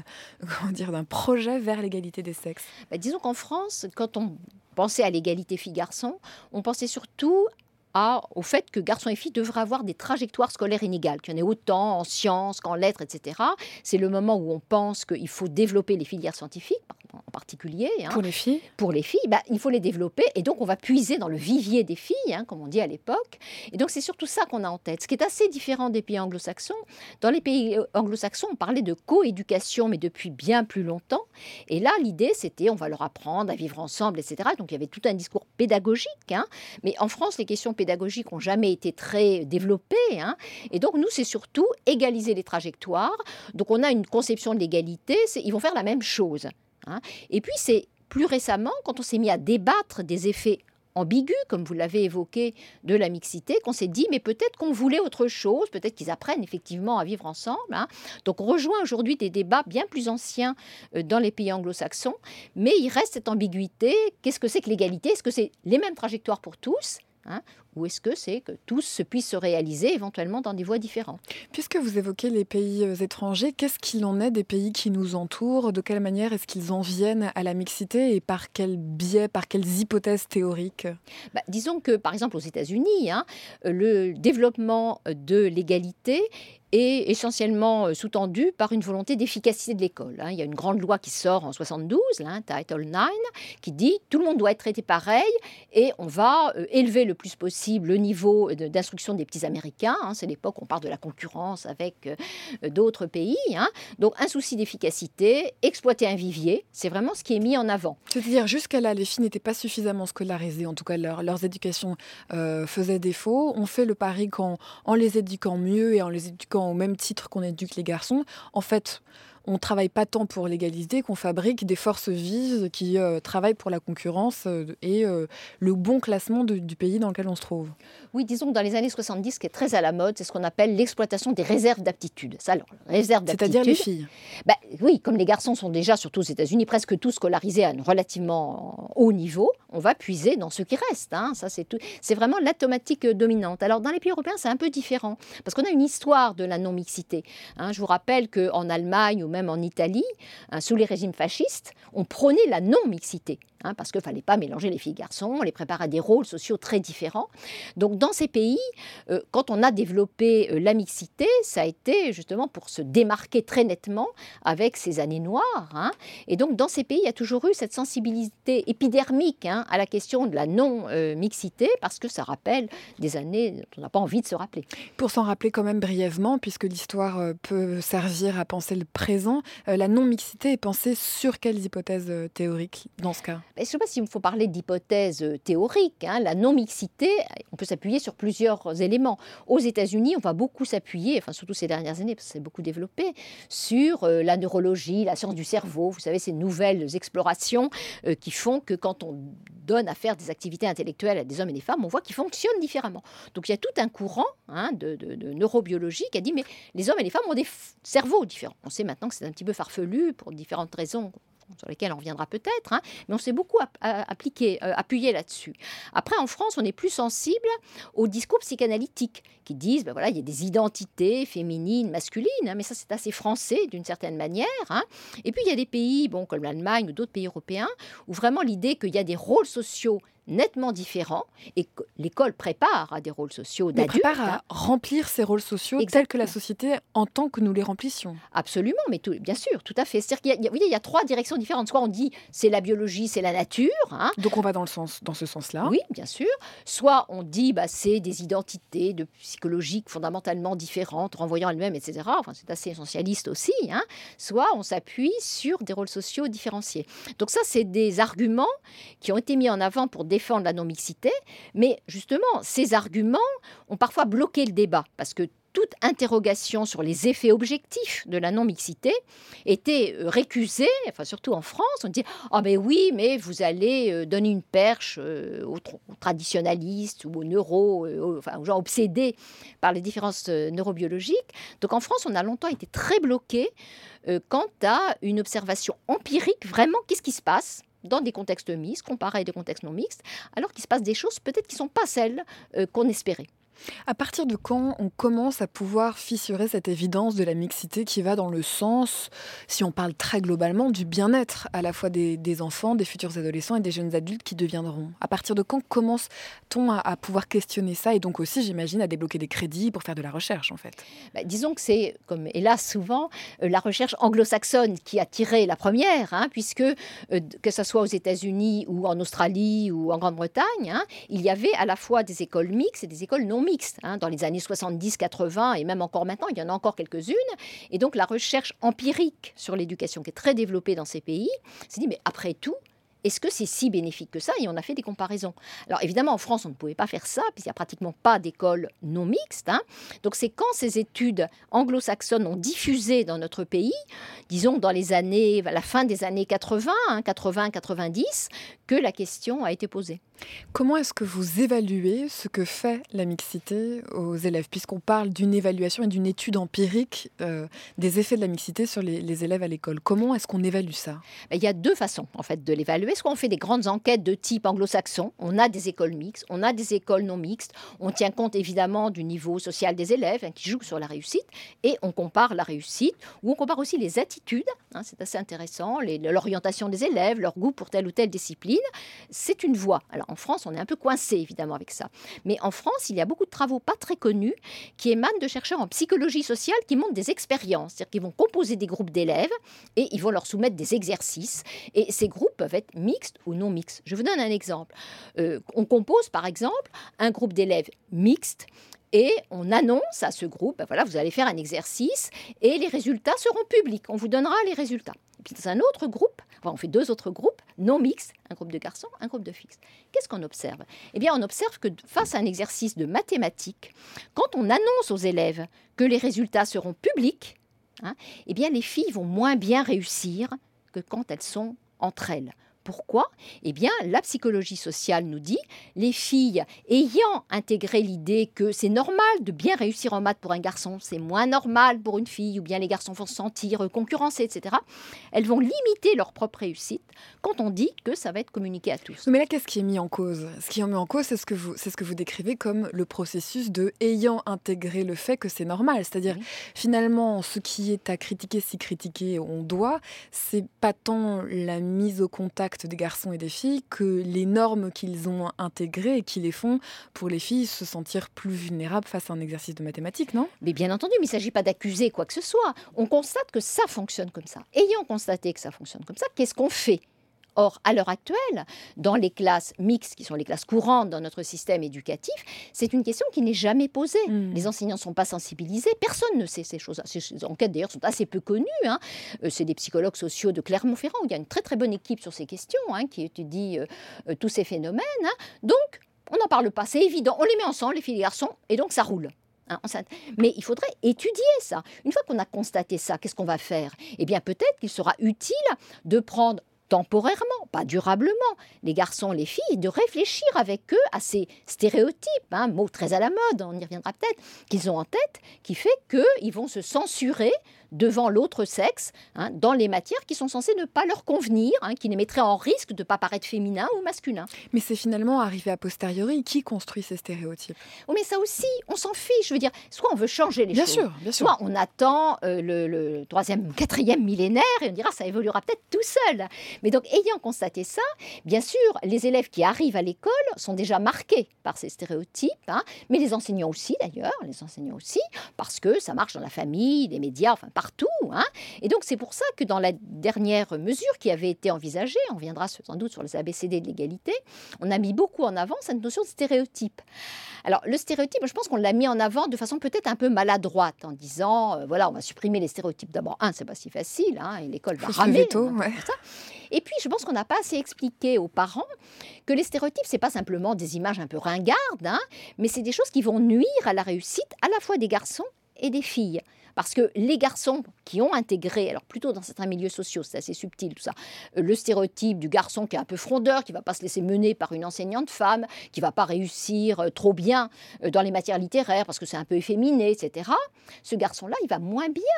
d'un projet vers l'égalité des sexes ? Disons qu'en France, quand on pensait à l'égalité filles-garçons, on pensait surtout au fait que garçons et filles devraient avoir des trajectoires scolaires inégales, qu'il y en ait autant en sciences qu'en lettres, etc. C'est le moment où on pense qu'il faut développer les filières scientifiques, en particulier. Pour les filles ? Pour les filles, il faut les développer. Et donc, on va puiser dans le vivier des filles, comme on dit à l'époque. Et donc, c'est surtout ça qu'on a en tête. Ce qui est assez différent des pays anglo-saxons. Dans les pays anglo-saxons, on parlait de coéducation, mais depuis bien plus longtemps. Et là, l'idée, c'était on va leur apprendre à vivre ensemble, etc. Donc, il y avait tout un discours pédagogique. Mais en France, les questions pédagogiques n'ont jamais été très développées. Et donc, nous, c'est surtout égaliser les trajectoires. Donc, on a une conception de l'égalité. Ils vont faire la même chose. Et puis, c'est plus récemment, quand on s'est mis à débattre des effets ambigus, comme vous l'avez évoqué, de la mixité, qu'on s'est dit, mais peut-être qu'on voulait autre chose, peut-être qu'ils apprennent effectivement à vivre ensemble. Donc, on rejoint aujourd'hui des débats bien plus anciens dans les pays anglo-saxons, mais il reste cette ambiguïté. Qu'est-ce que c'est que l'égalité ? Est-ce que c'est les mêmes trajectoires pour tous ? Ou est-ce que c'est que tous puissent se réaliser éventuellement dans des voies différentes ? Puisque vous évoquez les pays étrangers, qu'est-ce qu'il en est des pays qui nous entourent ? De quelle manière est-ce qu'ils en viennent à la mixité et par quel biais, par quelles hypothèses théoriques ? Disons que, par exemple, aux États-Unis, le développement de l'égalité est essentiellement sous-tendu par une volonté d'efficacité de l'école. Il y a une grande loi qui sort en 72, Title IX, qui dit tout le monde doit être traité pareil et on va élever le plus possible le niveau d'instruction des petits Américains. C'est l'époque où on parle de la concurrence avec d'autres pays. Donc un souci d'efficacité, exploiter un vivier, c'est vraiment ce qui est mis en avant. C'est-à-dire jusqu'à là, les filles n'étaient pas suffisamment scolarisées, en tout cas leurs éducations faisaient défaut. On fait le pari qu'en les éduquant mieux et en les éduquant au même titre qu'on éduque les garçons, en fait, on ne travaille pas tant pour l'égalité qu'on fabrique des forces vives qui travaillent pour la concurrence et le bon classement du pays dans lequel on se trouve. Oui, disons que dans les années 70, ce qui est très à la mode, c'est ce qu'on appelle l'exploitation des réserves d'aptitude. C'est-à-dire les filles. Oui, comme les garçons sont déjà, surtout aux États-Unis, presque tous scolarisés à un relativement haut niveau, on va puiser dans ce qui reste. Ça, c'est tout. C'est vraiment la thématique dominante. Alors, dans les pays européens, c'est un peu différent, parce qu'on a une histoire de la non-mixité. Je vous rappelle qu'en Allemagne ou même en Italie, sous les régimes fascistes, on prônait la non-mixité. Parce qu'il ne fallait pas mélanger les filles et garçons, on les prépare à des rôles sociaux très différents. Donc dans ces pays, quand on a développé la mixité, ça a été justement pour se démarquer très nettement avec ces années noires. Et donc dans ces pays, il y a toujours eu cette sensibilité épidermique à la question de la non-mixité, parce que ça rappelle des années dont on n'a pas envie de se rappeler. Pour s'en rappeler quand même brièvement, puisque l'histoire peut servir à penser le présent, la non-mixité est pensée sur quelles hypothèses théoriques dans ce cas ? Je ne sais pas s'il faut parler d'hypothèse théorique. La non-mixité, on peut s'appuyer sur plusieurs éléments. Aux États-Unis, on va beaucoup s'appuyer, surtout ces dernières années, parce que c'est beaucoup développé, sur la neurologie, la science du cerveau. Vous savez, ces nouvelles explorations qui font que quand on donne à faire des activités intellectuelles à des hommes et des femmes, on voit qu'ils fonctionnent différemment. Donc il y a tout un courant de neurobiologie qui a dit mais les hommes et les femmes ont des cerveaux différents. On sait maintenant que c'est un petit peu farfelu pour différentes raisons sur lesquelles on reviendra peut-être, mais on s'est beaucoup appuyé là-dessus. Après, en France, on est plus sensible aux discours psychanalytiques qui disent, il y a des identités féminines, masculines, mais ça c'est assez français d'une certaine manière. Et puis il y a des pays, comme l'Allemagne ou d'autres pays européens, où vraiment l'idée qu'il y a des rôles sociaux nettement différents et que l'école prépare à des rôles sociaux d'adultes. Prépare à remplir ces rôles sociaux tels que la société entend que nous les remplissions. Absolument, mais bien sûr, tout à fait. C'est-à-dire qu'il y a trois directions différentes. Soit on dit c'est la biologie, c'est la nature. Donc on va dans ce sens-là. Oui, bien sûr. Soit on dit c'est des identités psychologiques fondamentalement différentes, renvoyant elles-mêmes, etc. C'est assez essentialiste aussi. Soit on s'appuie sur des rôles sociaux différenciés. Donc ça, c'est des arguments qui ont été mis en avant pour défendre la non-mixité, mais justement, ces arguments ont parfois bloqué le débat, parce que toute interrogation sur les effets objectifs de la non-mixité était récusée, surtout en France. On dit « Ah ben oui, mais vous allez donner une perche aux traditionalistes ou aux gens obsédés par les différences neurobiologiques. » Donc en France, on a longtemps été très bloqués quant à une observation empirique, vraiment, qu'est-ce qui se passe dans des contextes mixtes, comparés à des contextes non mixtes, alors qu'il se passe des choses peut-être qui ne sont pas celles qu'on espérait. À partir de quand on commence à pouvoir fissurer cette évidence de la mixité qui va dans le sens, si on parle très globalement, du bien-être à la fois des enfants, des futurs adolescents et des jeunes adultes qui deviendront? À partir de quand commence-t-on à pouvoir questionner ça et donc aussi, j'imagine, à débloquer des crédits pour faire de la recherche en fait? Disons que c'est, comme hélas souvent, la recherche anglo-saxonne qui a tiré la première, puisque que ce soit aux États-Unis ou en Australie ou en Grande-Bretagne, il y avait à la fois des écoles mixtes et des écoles non mixtes. Dans les années 70, 80 et même encore maintenant, il y en a encore quelques-unes. Et donc la recherche empirique sur l'éducation qui est très développée dans ces pays s'est dit, mais après tout, est-ce que c'est si bénéfique que ça? Et on a fait des comparaisons. Alors évidemment, en France, on ne pouvait pas faire ça, puisqu'il n'y a pratiquement pas d'écoles non mixtes. Donc c'est quand ces études anglo-saxonnes ont diffusé dans notre pays, disons dans la fin des années 80, 80-90, que la question a été posée. Comment est-ce que vous évaluez ce que fait la mixité aux élèves, puisqu'on parle d'une évaluation et d'une étude empirique des effets de la mixité sur les élèves à l'école? Comment est-ce qu'on évalue ça? Il y a deux façons en fait de l'évaluer. Soit on fait des grandes enquêtes de type anglo-saxon, on a des écoles mixtes, on a des écoles non mixtes, on tient compte évidemment du niveau social des élèves qui jouent sur la réussite, et on compare la réussite, ou on compare aussi les attitudes, c'est assez intéressant, l'orientation des élèves, leur goût pour telle ou telle discipline. C'est une voie. Alors en France, on est un peu coincé évidemment avec ça. Mais en France, il y a beaucoup de travaux pas très connus qui émanent de chercheurs en psychologie sociale qui montrent des expériences, c'est-à-dire qu'ils vont composer des groupes d'élèves et ils vont leur soumettre des exercices. Et ces groupes peuvent être mixtes ou non mixtes. Je vous donne un exemple. On compose par exemple un groupe d'élèves mixtes et on annonce à ce groupe, voilà, vous allez faire un exercice et les résultats seront publics. On vous donnera les résultats. Et puis dans un autre groupe, on fait deux autres groupes non mixtes, un groupe de garçons, un groupe de filles. Qu'est-ce qu'on observe? Eh bien, on observe que face à un exercice de mathématiques, quand on annonce aux élèves que les résultats seront publics, eh bien, les filles vont moins bien réussir que quand elles sont entre elles. Pourquoi? Eh bien, la psychologie sociale nous dit, les filles ayant intégré l'idée que c'est normal de bien réussir en maths pour un garçon, c'est moins normal pour une fille, ou bien les garçons vont se sentir concurrencés, etc., elles vont limiter leur propre réussite quand on dit que ça va être communiqué à tous. Mais là, qu'est-ce qui est mis en cause? Ce qui est mis en cause, c'est ce que vous décrivez comme le processus de ayant intégré le fait que c'est normal. C'est-à-dire, finalement, ce qui est à critiquer, si critiquer on doit, c'est pas tant la mise au contact des garçons et des filles que les normes qu'ils ont intégrées et qui les font pour les filles se sentir plus vulnérables face à un exercice de mathématiques, non? Mais bien entendu, mais il ne s'agit pas d'accuser quoi que ce soit. On constate que ça fonctionne comme ça. Ayant constaté que ça fonctionne comme ça, qu'est-ce qu'on fait? Or, à l'heure actuelle, dans les classes mixtes, qui sont les classes courantes dans notre système éducatif, c'est une question qui n'est jamais posée. Les enseignants ne sont pas sensibilisés, personne ne sait ces choses-là. Ces enquêtes, d'ailleurs, sont assez peu connues. C'est des psychologues sociaux de Clermont-Ferrand, où il y a une très très bonne équipe sur ces questions, qui étudie tous ces phénomènes. Donc, on n'en parle pas, c'est évident. On les met ensemble, les filles et les garçons, et donc ça roule. Mais il faudrait étudier ça. Une fois qu'on a constaté ça, qu'est-ce qu'on va faire? Eh bien, peut-être qu'il sera utile de prendre temporairement, pas durablement, les garçons, les filles, de réfléchir avec eux à ces stéréotypes, mot très à la mode, on y reviendra peut-être, qu'ils ont en tête, qui fait qu'ils vont se censurer devant l'autre sexe, dans les matières qui sont censées ne pas leur convenir, qui les mettraient en risque de ne pas paraître féminin ou masculin. Mais c'est finalement arrivé a posteriori qui construit ces stéréotypes. Oui, mais ça aussi, on s'en fiche. Je veux dire, soit on veut changer les choses, bien sûr. Soit on attend le 3e, 4e millénaire et on dira ça évoluera peut-être tout seul. Mais donc, ayant constaté ça, bien sûr, les élèves qui arrivent à l'école sont déjà marqués par ces stéréotypes, mais les enseignants aussi d'ailleurs, parce que ça marche dans la famille, les médias, enfin partout. Et donc, c'est pour ça que dans la dernière mesure qui avait été envisagée, on viendra sans doute sur les ABCD de l'égalité, on a mis beaucoup en avant cette notion de stéréotype. Alors, le stéréotype, je pense qu'on l'a mis en avant de façon peut-être un peu maladroite, en disant, voilà, on va supprimer les stéréotypes. D'abord, c'est pas si facile, et l'école va ramer. Et puis, je pense qu'on n'a pas assez expliqué aux parents que les stéréotypes, c'est pas simplement des images un peu ringardes, mais c'est des choses qui vont nuire à la réussite à la fois des garçons et des filles. Parce que les garçons qui ont intégré, alors plutôt dans certains milieux sociaux, c'est assez subtil tout ça, le stéréotype du garçon qui est un peu frondeur, qui ne va pas se laisser mener par une enseignante femme, qui ne va pas réussir trop bien dans les matières littéraires parce que c'est un peu efféminé, etc. Ce garçon-là, il va moins bien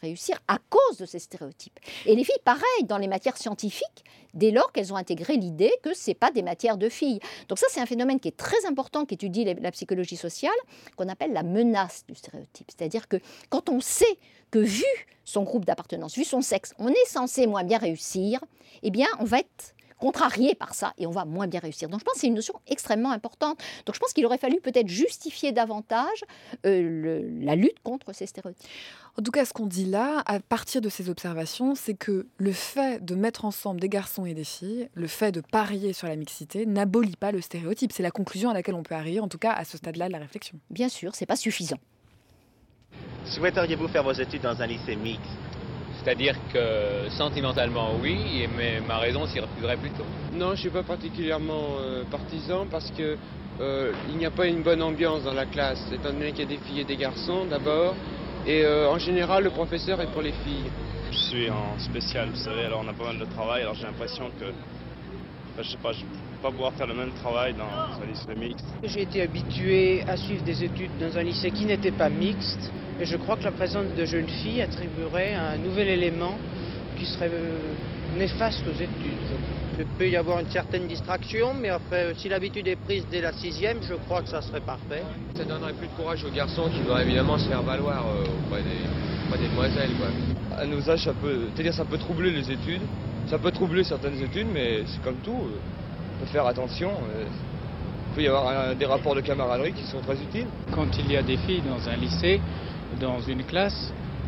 réussir à cause de ces stéréotypes. Et les filles, pareil, dans les matières scientifiques, dès lors qu'elles ont intégré l'idée que ce n'est pas des matières de filles. Donc ça, c'est un phénomène qui est très important, qu'étudie la psychologie sociale, qu'on appelle la menace du stéréotype. C'est-à-dire que quand on sait que, vu son groupe d'appartenance, vu son sexe, on est censé moins bien réussir, eh bien, on va être contrarié par ça et on va moins bien réussir. Donc je pense que c'est une notion extrêmement importante. Donc je pense qu'il aurait fallu peut-être justifier davantage la lutte contre ces stéréotypes. En tout cas, ce qu'on dit là, à partir de ces observations, c'est que le fait de mettre ensemble des garçons et des filles, le fait de parier sur la mixité, n'abolit pas le stéréotype. C'est la conclusion à laquelle on peut arriver, en tout cas à ce stade-là de la réflexion. Bien sûr, c'est pas suffisant. Souhaiteriez-vous faire vos études dans un lycée mixte? C'est-à-dire que sentimentalement oui, mais ma raison s'y refuserait plutôt. Non, je ne suis pas particulièrement partisan parce que il n'y a pas une bonne ambiance dans la classe, étant donné qu'il y a des filles et des garçons d'abord, et en général le professeur est pour les filles. Je suis en spécial, vous savez, alors on a pas mal de travail, alors j'ai l'impression que, je sais pas, je ne peux pas pouvoir faire le même travail dans un lycée mixte. J'ai été habitué à suivre des études dans un lycée qui n'était pas mixte. Et je crois que la présence de jeunes filles attribuerait un nouvel élément qui serait néfaste aux études. Il peut y avoir une certaine distraction, mais après, si l'habitude est prise dès la 6e, je crois que ça serait parfait. Ça donnerait plus de courage aux garçons qui voudraient évidemment se faire valoir auprès des demoiselles, quoi. À nos âges, ça peut troubler les études, ça peut troubler certaines études, mais c'est comme tout, il faut faire attention. Il peut y avoir des rapports de camaraderie qui sont très utiles. Quand il y a des filles dans un lycée, dans une classe,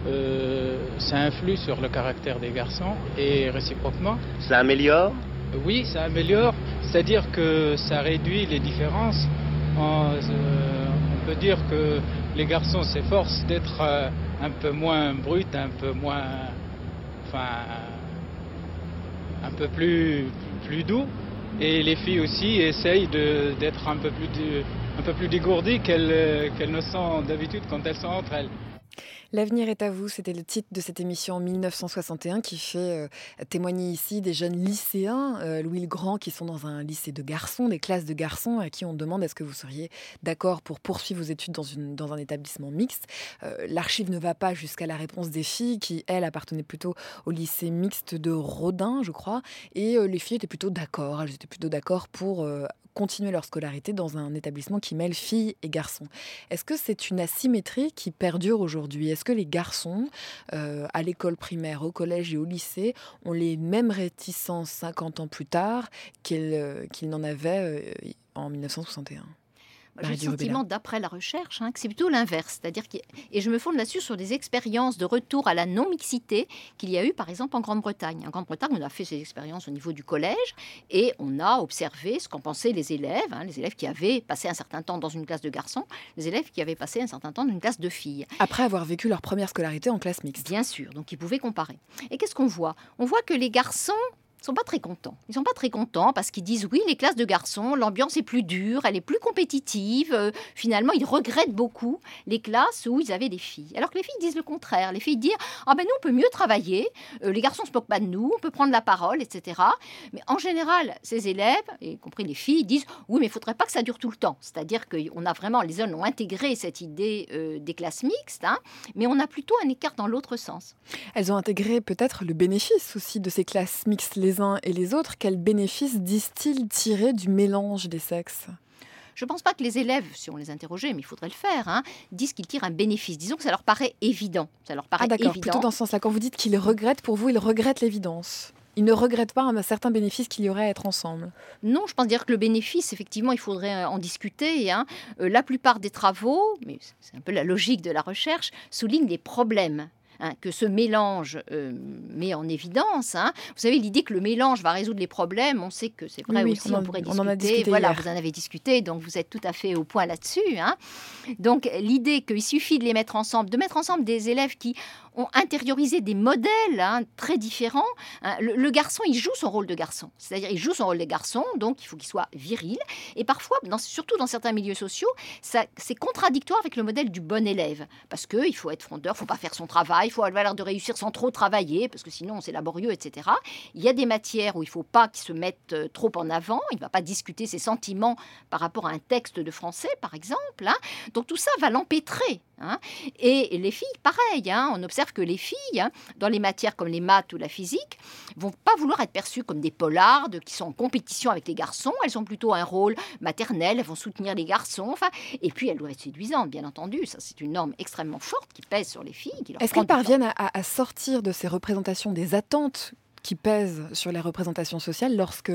ça influe sur le caractère des garçons et réciproquement. Ça améliore ? Oui, ça améliore, c'est-à-dire que ça réduit les différences. On peut dire que les garçons s'efforcent d'être un peu moins bruts, un peu moins, un peu plus doux. Et les filles aussi essayent d'être un peu plus dégourdies qu'elles ne sont d'habitude quand elles sont entre elles. L'avenir est à vous, c'était le titre de cette émission 1961 qui fait témoigner ici des jeunes lycéens, Louis le Grand, qui sont dans un lycée de garçons, des classes de garçons, à qui on demande est-ce que vous seriez d'accord pour poursuivre vos études dans un établissement mixte. L'archive ne va pas jusqu'à la réponse des filles qui, elles, appartenaient plutôt au lycée mixte de Rodin, je crois, et les filles étaient plutôt d'accord, elles étaient plutôt d'accord pour continuer leur scolarité dans un établissement qui mêle filles et garçons. Est-ce que c'est une asymétrie qui perdure aujourd'hui ? Est-ce que les garçons, à l'école primaire, au collège et au lycée, ont les mêmes réticences 50 ans plus tard qu'ils n'en avaient en 1961 ? J'ai le sentiment, d'après la recherche, que c'est plutôt l'inverse. C'est-à-dire et je me fonde là-dessus sur des expériences de retour à la non-mixité qu'il y a eu, par exemple, en Grande-Bretagne. En Grande-Bretagne, on a fait ces expériences au niveau du collège et on a observé ce qu'en pensaient les élèves qui avaient passé un certain temps dans une classe de garçons, les élèves qui avaient passé un certain temps dans une classe de filles. Après avoir vécu leur première scolarité en classe mixte. Bien sûr, donc ils pouvaient comparer. Et qu'est-ce qu'on voit ? On voit que les garçons ne sont pas très contents. Ils ne sont pas très contents parce qu'ils disent oui, les classes de garçons, l'ambiance est plus dure, elle est plus compétitive. Finalement, ils regrettent beaucoup les classes où ils avaient des filles. Alors que les filles disent le contraire. Les filles disent nous, on peut mieux travailler, les garçons ne se moquent pas de nous, on peut prendre la parole, etc. Mais en général, ces élèves, y compris les filles, disent oui, mais il ne faudrait pas que ça dure tout le temps. C'est-à-dire qu'on a vraiment, les hommes ont intégré cette idée des classes mixtes, mais on a plutôt un écart dans l'autre sens. Elles ont intégré peut-être le bénéfice aussi de ces classes mixtes les uns et les autres. Quels bénéfices disent-ils tirer du mélange des sexes ? Je ne pense pas que les élèves, si on les interrogeait, mais il faudrait le faire, disent qu'ils tirent un bénéfice. Disons que ça leur paraît évident. Ça leur paraît d'accord, évident. Plutôt dans ce sens-là. Quand vous dites qu'ils regrettent, pour vous, ils regrettent l'évidence. Ils ne regrettent pas un certain bénéfice qu'il y aurait à être ensemble. Non, je pense dire que le bénéfice, effectivement, il faudrait en discuter. La plupart des travaux, mais c'est un peu la logique de la recherche, soulignent les problèmes que ce mélange met en évidence. Vous savez, l'idée que le mélange va résoudre les problèmes, on sait que c'est vrai aussi, on pourrait discuter. On en a discuté voilà, hier. Vous en avez discuté, donc vous êtes tout à fait au point là-dessus. Donc l'idée qu'il suffit de les mettre ensemble, de mettre ensemble des élèves qui ont intériorisé des modèles très différents. Le garçon, il joue son rôle de garçon. C'est-à-dire, il joue son rôle de garçon, donc il faut qu'il soit viril. Et parfois, surtout dans certains milieux sociaux, c'est contradictoire avec le modèle du bon élève. Parce qu'il faut être frondeur, il ne faut pas faire son travail, faut avoir l'air de réussir sans trop travailler, parce que sinon c'est laborieux, etc. Il y a des matières où il ne faut pas qu'ils se mettent trop en avant. Il ne va pas discuter ses sentiments par rapport à un texte de français, par exemple. Hein. Donc tout ça va l'empêtrer. Hein. Et les filles, pareil. Hein. On observe que les filles, hein, dans les matières comme les maths ou la physique, vont pas vouloir être perçues comme des polardes qui sont en compétition avec les garçons. Elles ont plutôt un rôle maternel. Elles vont soutenir les garçons. Enfin, et puis elles doivent être séduisantes, bien entendu. Ça, c'est une norme extrêmement forte qui pèse sur les filles. Est-ce qu'elles parviennent à sortir de ces représentations des attentes qui pèsent sur les représentations sociales lorsque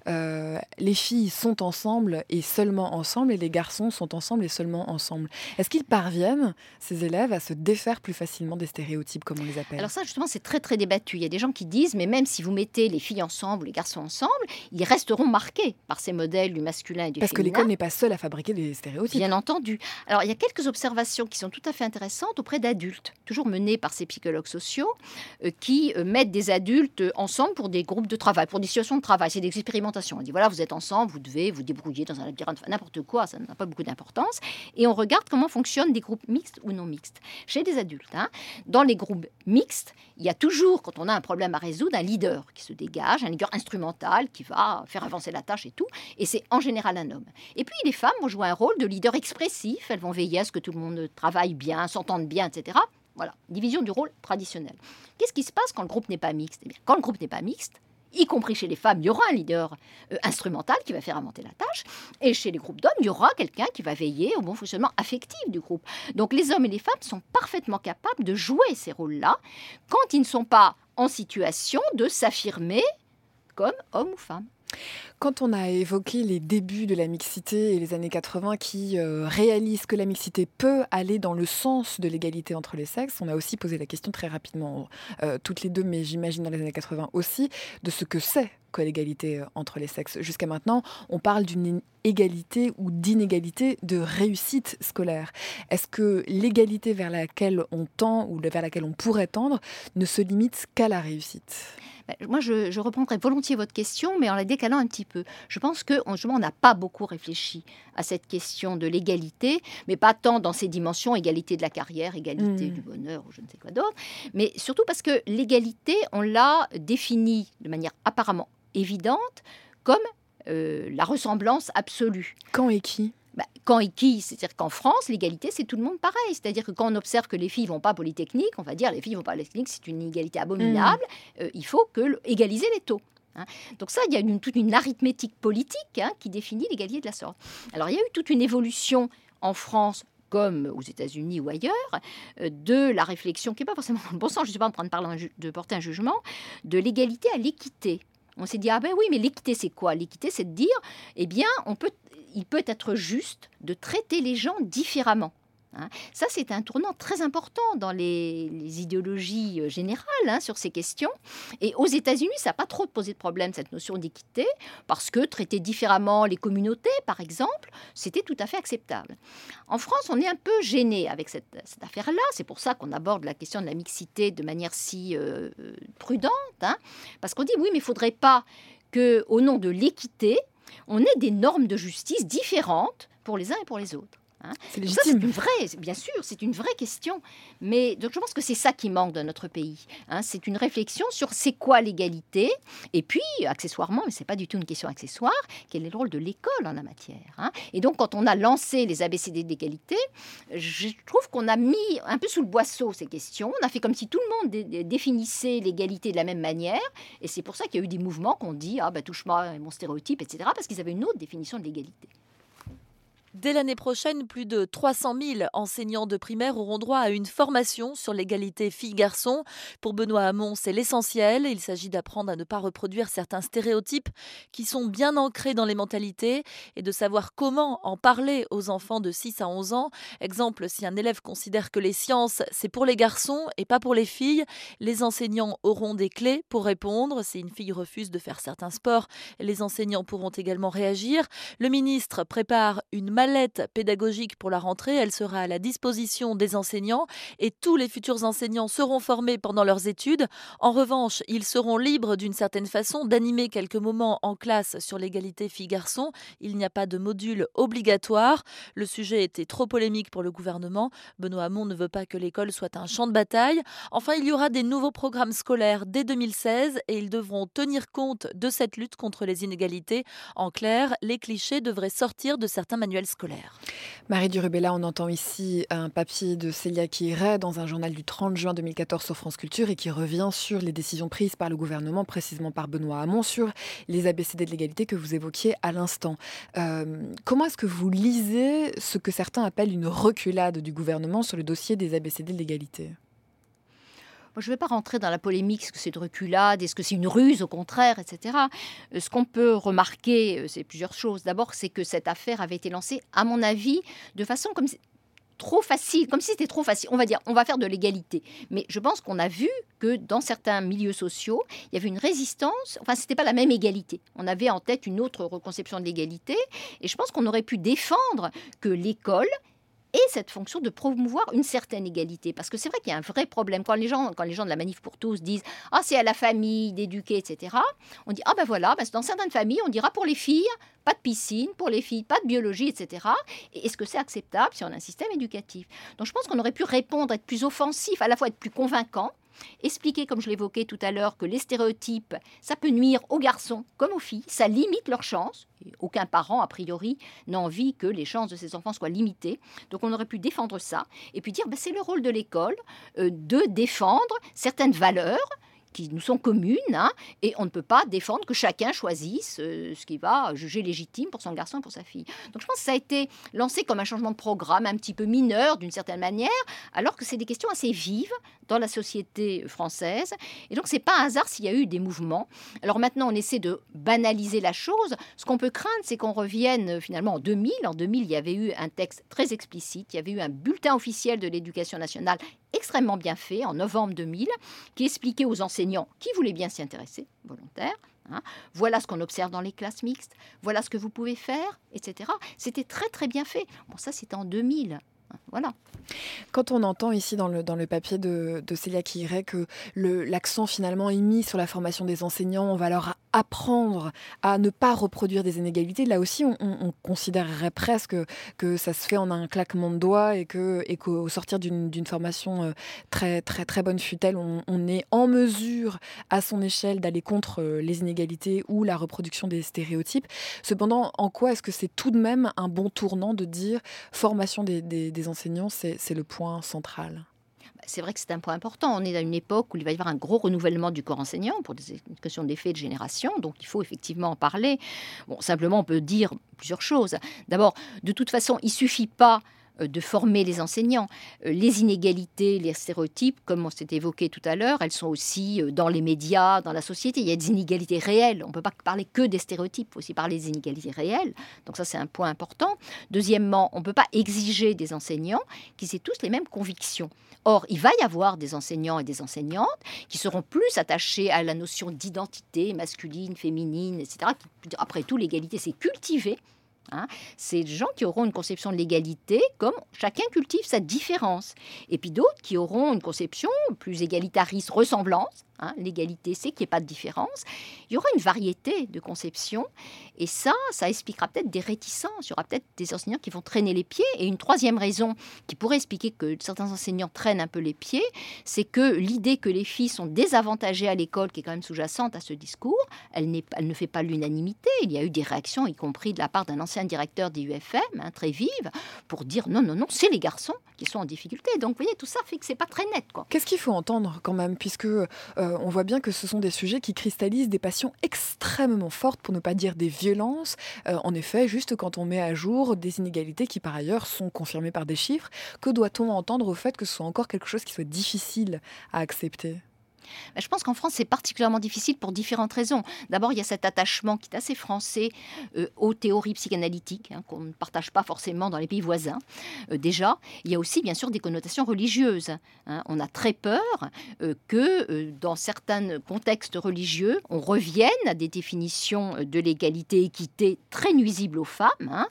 les filles sont ensemble et seulement ensemble et les garçons sont ensemble et seulement ensemble? Est-ce qu'ils parviennent, ces élèves, à se défaire plus facilement des stéréotypes, comme on les appelle? Alors ça, justement, c'est très très débattu. Il y a des gens qui disent, mais même si vous mettez les filles ensemble, les garçons ensemble, ils resteront marqués par ces modèles du masculin et du féminin. Parce que l'école n'est pas seule à fabriquer des stéréotypes. Bien entendu. Alors il y a quelques observations qui sont tout à fait intéressantes auprès d'adultes, toujours menées par ces psychologues sociaux, qui mettent des adultes ensemble pour des groupes de travail, pour des situations de travail. C'est des expérimentations. On dit, voilà, vous êtes ensemble, vous devez vous débrouiller dans un labyrinthe, n'importe quoi, ça n'a pas beaucoup d'importance. Et on regarde comment fonctionnent des groupes mixtes ou non mixtes. Chez des adultes, hein, dans les groupes mixtes, il y a toujours, quand on a un problème à résoudre, un leader qui se dégage, un leader instrumental qui va faire avancer la tâche et tout. Et c'est en général un homme. Et puis les femmes vont jouer un rôle de leader expressif. Elles vont veiller à ce que tout le monde travaille bien, s'entende bien, etc. Voilà, division du rôle traditionnel. Qu'est-ce qui se passe quand le groupe n'est pas mixte? Eh bien, quand le groupe n'est pas mixte, y compris chez les femmes, il y aura un leader instrumental qui va faire avancer la tâche. Et chez les groupes d'hommes, il y aura quelqu'un qui va veiller au bon fonctionnement affectif du groupe. Donc les hommes et les femmes sont parfaitement capables de jouer ces rôles-là quand ils ne sont pas en situation de s'affirmer comme homme ou femme. Quand on a évoqué les débuts de la mixité et les années 80 qui réalisent que la mixité peut aller dans le sens de l'égalité entre les sexes, on a aussi posé la question très rapidement, toutes les deux, mais j'imagine dans les années 80 aussi, de ce que c'est que l'égalité entre les sexes. Jusqu'à maintenant, on parle d'une égalité ou d'inégalité de réussite scolaire. Est-ce que l'égalité vers laquelle on tend ou vers laquelle on pourrait tendre ne se limite qu'à la réussite ? Moi, je reprendrai volontiers votre question, mais en la décalant un petit peu. Je pense qu'on n'a pas beaucoup réfléchi à cette question de l'égalité, mais pas tant dans ses dimensions, égalité de la carrière, égalité du bonheur ou je ne sais quoi d'autre, mais surtout parce que l'égalité, on l'a définie de manière apparemment évidente comme la ressemblance absolue. Quand et qui ? Quand et qui, c'est-à-dire qu'en France, l'égalité, c'est tout le monde pareil. C'est-à-dire que quand on observe que les filles ne vont pas à Polytechnique, on va dire les filles ne vont pas à Polytechnique, c'est une inégalité abominable. Il faut égaliser les taux. Hein. Donc ça, il y a toute une arithmétique politique qui définit l'égalité de la sorte. Alors il y a eu toute une évolution en France, comme aux États-Unis ou ailleurs, de la réflexion, qui n'est pas forcément dans le bon sens, je ne suis pas en train de porter un jugement, de l'égalité à l'équité. On s'est dit, ah ben oui, mais l'équité, c'est quoi? L'équité, c'est de dire, eh bien, il peut être juste de traiter les gens différemment. Hein. Ça, c'est un tournant très important dans les idéologies générales sur ces questions. Et aux États-Unis, ça n'a pas trop posé de problème, cette notion d'équité, parce que traiter différemment les communautés, par exemple, c'était tout à fait acceptable. En France, on est un peu gêné avec cette affaire-là. C'est pour ça qu'on aborde la question de la mixité de manière si prudente, parce qu'on dit, oui, mais il ne faudrait pas qu'au nom de l'équité, on ait des normes de justice différentes pour les uns et pour les autres. C'est légitime. Bien sûr, c'est une vraie question. Mais donc, je pense que c'est ça qui manque dans notre pays. C'est une réflexion sur c'est quoi l'égalité. Et puis, accessoirement, mais ce n'est pas du tout une question accessoire, quel est le rôle de l'école en la matière. Et donc, quand on a lancé les ABCD d'égalité, je trouve qu'on a mis un peu sous le boisseau ces questions. On a fait comme si tout le monde définissait l'égalité de la même manière. Et c'est pour ça qu'il y a eu des mouvements qu'on dit « Ah, ben, touche-moi mon stéréotype, etc. » parce qu'ils avaient une autre définition de l'égalité. Dès l'année prochaine, plus de 300 000 enseignants de primaire auront droit à une formation sur l'égalité filles-garçons. Pour Benoît Hamon, c'est l'essentiel. Il s'agit d'apprendre à ne pas reproduire certains stéréotypes qui sont bien ancrés dans les mentalités et de savoir comment en parler aux enfants de 6 à 11 ans. Exemple, si un élève considère que les sciences, c'est pour les garçons et pas pour les filles, les enseignants auront des clés pour répondre. Si une fille refuse de faire certains sports, les enseignants pourront également réagir. Le ministre prépare une mallette pédagogique pour la rentrée. Elle sera à la disposition des enseignants et tous les futurs enseignants seront formés pendant leurs études. En revanche, ils seront libres d'une certaine façon d'animer quelques moments en classe sur l'égalité filles-garçons. Il n'y a pas de module obligatoire. Le sujet était trop polémique pour le gouvernement. Benoît Hamon ne veut pas que l'école soit un champ de bataille. Enfin, il y aura des nouveaux programmes scolaires dès 2016 et ils devront tenir compte de cette lutte contre les inégalités. En clair, les clichés devraient sortir de certains manuels scolaires. Marie Durubella, on entend ici un papier de Célia Quirret dans un journal du 30 juin 2014 sur France Culture et qui revient sur les décisions prises par le gouvernement, précisément par Benoît Hamon, sur les ABCD de l'égalité que vous évoquiez à l'instant. Comment est-ce que vous lisez ce que certains appellent une reculade du gouvernement sur le dossier des ABCD de l'égalité ? Je ne vais pas rentrer dans la polémique, est-ce que c'est de reculade, est-ce que c'est une ruse au contraire, etc. Ce qu'on peut remarquer, c'est plusieurs choses. D'abord, c'est que cette affaire avait été lancée, à mon avis, de façon comme trop facile, comme si c'était trop facile. On va dire, on va faire de l'égalité. Mais je pense qu'on a vu que dans certains milieux sociaux, il y avait une résistance. Enfin, ce n'était pas la même égalité. On avait en tête une autre reconception de l'égalité. Et je pense qu'on aurait pu défendre que l'école et cette fonction de promouvoir une certaine égalité. Parce que c'est vrai qu'il y a un vrai problème. Quand les gens de la Manif pour tous disent « Ah, c'est à la famille d'éduquer, etc. » On dit « Ah ben voilà, dans certaines familles, on dira pour les filles, pas de piscine, pour les filles, pas de biologie, etc. » Et est-ce que c'est acceptable si on a un système éducatif ? Donc je pense qu'on aurait pu répondre, être plus offensif, à la fois être plus convaincant, expliquer, comme je l'évoquais tout à l'heure, que les stéréotypes, ça peut nuire aux garçons comme aux filles, ça limite leurs chances. Aucun parent, a priori, n'a envie que les chances de ses enfants soient limitées. Donc on aurait pu défendre ça et puis dire c'est le rôle de l'école de défendre certaines valeurs qui nous sont communes, et on ne peut pas défendre que chacun choisisse ce qu'il va juger légitime pour son garçon et pour sa fille. Donc je pense que ça a été lancé comme un changement de programme un petit peu mineur d'une certaine manière, alors que c'est des questions assez vives dans la société française. Et donc c'est pas un hasard s'il y a eu des mouvements. Alors maintenant on essaie de banaliser la chose. Ce qu'on peut craindre, c'est qu'on revienne finalement en 2000. En 2000, il y avait eu un texte très explicite, il y avait eu un bulletin officiel de l'éducation nationale extrêmement bien fait, en novembre 2000, qui expliquait aux enseignants qui voulaient bien s'y intéresser, volontaires, voilà ce qu'on observe dans les classes mixtes, voilà ce que vous pouvez faire, etc. C'était très très bien fait. Bon, ça c'était en 2000. Voilà. Quand on entend ici dans le papier de Célia Quirret que l'accent finalement est mis sur la formation des enseignants, on va leur apprendre à ne pas reproduire des inégalités, là aussi on considérerait presque que ça se fait en un claquement de doigts et qu'au sortir d'une formation très, très, très bonne fut-elle, on est en mesure à son échelle d'aller contre les inégalités ou la reproduction des stéréotypes. Cependant, en quoi est-ce que c'est tout de même un bon tournant de dire formation des enseignants, c'est le point central? C'est vrai que c'est un point important. On est à une époque où il va y avoir un gros renouvellement du corps enseignant pour des questions d'effet de génération. Donc, il faut effectivement en parler. Bon, simplement, on peut dire plusieurs choses. D'abord, de toute façon, il ne suffit pas de former les enseignants. Les inégalités, les stéréotypes, comme on s'est évoqué tout à l'heure, elles sont aussi dans les médias, dans la société. Il y a des inégalités réelles. On ne peut pas parler que des stéréotypes, il faut aussi parler des inégalités réelles. Donc ça, c'est un point important. Deuxièmement, on ne peut pas exiger des enseignants qu'ils aient tous les mêmes convictions. Or, il va y avoir des enseignants et des enseignantes qui seront plus attachés à la notion d'identité masculine, féminine, etc. Après tout, l'égalité, c'est cultivé. C'est des gens qui auront une conception de l'égalité comme chacun cultive sa différence. Et puis d'autres qui auront une conception plus égalitariste, ressemblance. L'égalité, c'est qu'il n'y ait pas de différence. Il y aura une variété de conceptions. Et ça expliquera peut-être des réticences. Il y aura peut-être des enseignants qui vont traîner les pieds. Et une troisième raison qui pourrait expliquer que certains enseignants traînent un peu les pieds, c'est que l'idée que les filles sont désavantagées à l'école, qui est quand même sous-jacente à ce discours, elle ne fait pas l'unanimité. Il y a eu des réactions, y compris de la part d'un ancien directeur des UFM, très vives, pour dire non, c'est les garçons qui sont en difficulté. Donc, vous voyez, tout ça fait que c'est pas très net, quoi. Qu'est-ce qu'il faut entendre quand même, puisque on voit bien que ce sont des sujets qui cristallisent des passions extrêmement fortes, pour ne pas dire des violences. En effet, juste quand on met à jour des inégalités qui, par ailleurs, sont confirmées par des chiffres, que doit-on entendre au fait que ce soit encore quelque chose qui soit difficile à accepter ? Je pense qu'en France, c'est particulièrement difficile pour différentes raisons. D'abord, il y a cet attachement qui est assez français aux théories psychanalytiques, qu'on ne partage pas forcément dans les pays voisins. Déjà, il y a aussi, bien sûr, des connotations religieuses. On a très peur que, dans certains contextes religieux, on revienne à des définitions de l'égalité, équité très nuisibles aux femmes,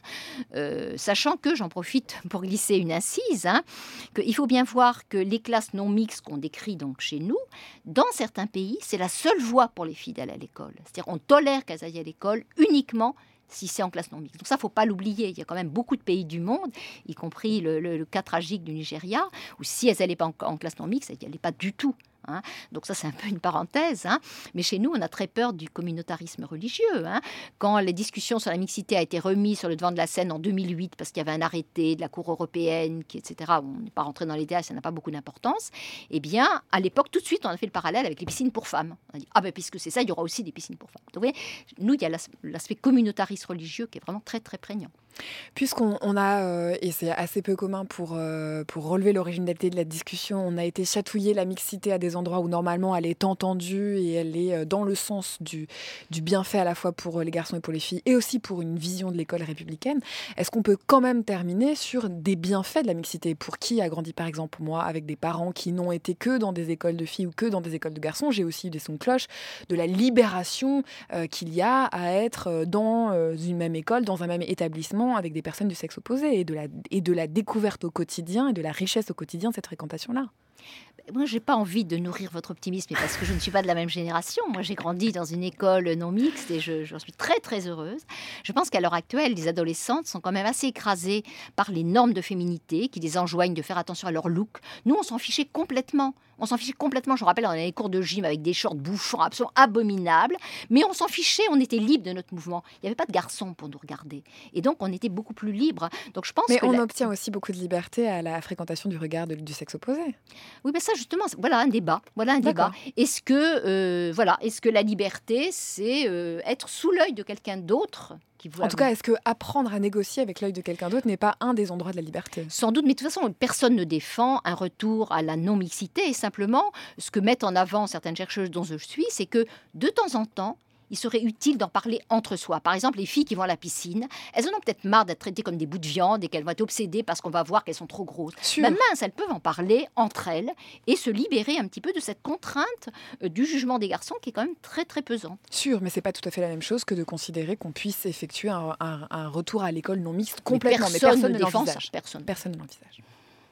sachant que, j'en profite pour glisser une incise, qu'il faut bien voir que les classes non mixtes qu'on décrit donc chez nous, dans certains pays, c'est la seule voie pour les filles d'aller à l'école. C'est-à-dire qu'on tolère qu'elles aillent à l'école uniquement si c'est en classe non mixte. Donc ça, il ne faut pas l'oublier. Il y a quand même beaucoup de pays du monde, y compris le cas tragique du Nigeria, où si elles n'allaient pas en classe non mixte, elles n'y allaient pas du tout. Donc ça, c'est un peu une parenthèse. Mais chez nous, on a très peur du communautarisme religieux. Quand les discussions sur la mixité a été remise sur le devant de la scène en 2008, parce qu'il y avait un arrêté de la Cour européenne, etc., on n'est pas rentré dans les détails, ça n'a pas beaucoup d'importance, eh bien, à l'époque, tout de suite, on a fait le parallèle avec les piscines pour femmes. On a dit, puisque c'est ça, il y aura aussi des piscines pour femmes. Donc, vous voyez, nous, il y a l'aspect communautariste religieux qui est vraiment très, très prégnant. Puisqu'on a, et c'est assez peu commun pour relever l'originalité de la discussion, on a été chatouiller la mixité à des endroits où normalement elle est entendue et elle est dans le sens du bienfait à la fois pour les garçons et pour les filles et aussi pour une vision de l'école républicaine. Est-ce qu'on peut quand même terminer sur des bienfaits de la mixité? Pour qui a grandi par exemple moi avec des parents qui n'ont été que dans des écoles de filles ou que dans des écoles de garçons, j'ai aussi eu des sons de cloche de la libération qu'il y a à être dans une même école, dans un même établissement avec des personnes du sexe opposé et de la découverte au quotidien et de la richesse au quotidien de cette fréquentation-là. Moi, je n'ai pas envie de nourrir votre optimisme parce que je ne suis pas de la même génération. Moi, j'ai grandi dans une école non mixte et j'en suis très, très heureuse. Je pense qu'à l'heure actuelle, les adolescentes sont quand même assez écrasées par les normes de féminité qui les enjoignent de faire attention à leur look. Nous, on s'en fichait complètement. On s'en fichait complètement. Je me rappelle, on avait les cours de gym avec des shorts bouffants absolument abominables. Mais on s'en fichait, on était libre de notre mouvement. Il n'y avait pas de garçons pour nous regarder. Et donc, on était beaucoup plus libre. Donc, je pense mais on obtient aussi beaucoup de liberté à la fréquentation du regard du sexe opposé. Oui, mais ça, justement, voilà un débat. Est-ce que la liberté, c'est être sous l'œil de quelqu'un d'autre en tout cas, est-ce que apprendre à négocier avec l'œil de quelqu'un d'autre n'est pas un des endroits de la liberté? Sans doute, mais de toute façon, personne ne défend un retour à la non-mixité. Et simplement, ce que mettent en avant certaines chercheuses dont je suis, c'est que de temps en temps, il serait utile d'en parler entre soi. Par exemple, les filles qui vont à la piscine, elles en ont peut-être marre d'être traitées comme des bouts de viande et qu'elles vont être obsédées parce qu'on va voir qu'elles sont trop grosses. Mais mince, elles peuvent en parler entre elles et se libérer un petit peu de cette contrainte du jugement des garçons qui est quand même très très pesante. Sûr, mais c'est pas tout à fait la même chose que de considérer qu'on puisse effectuer un retour à l'école non mixte complètement. Mais personne ne l'envisage. Personne ne l'envisage.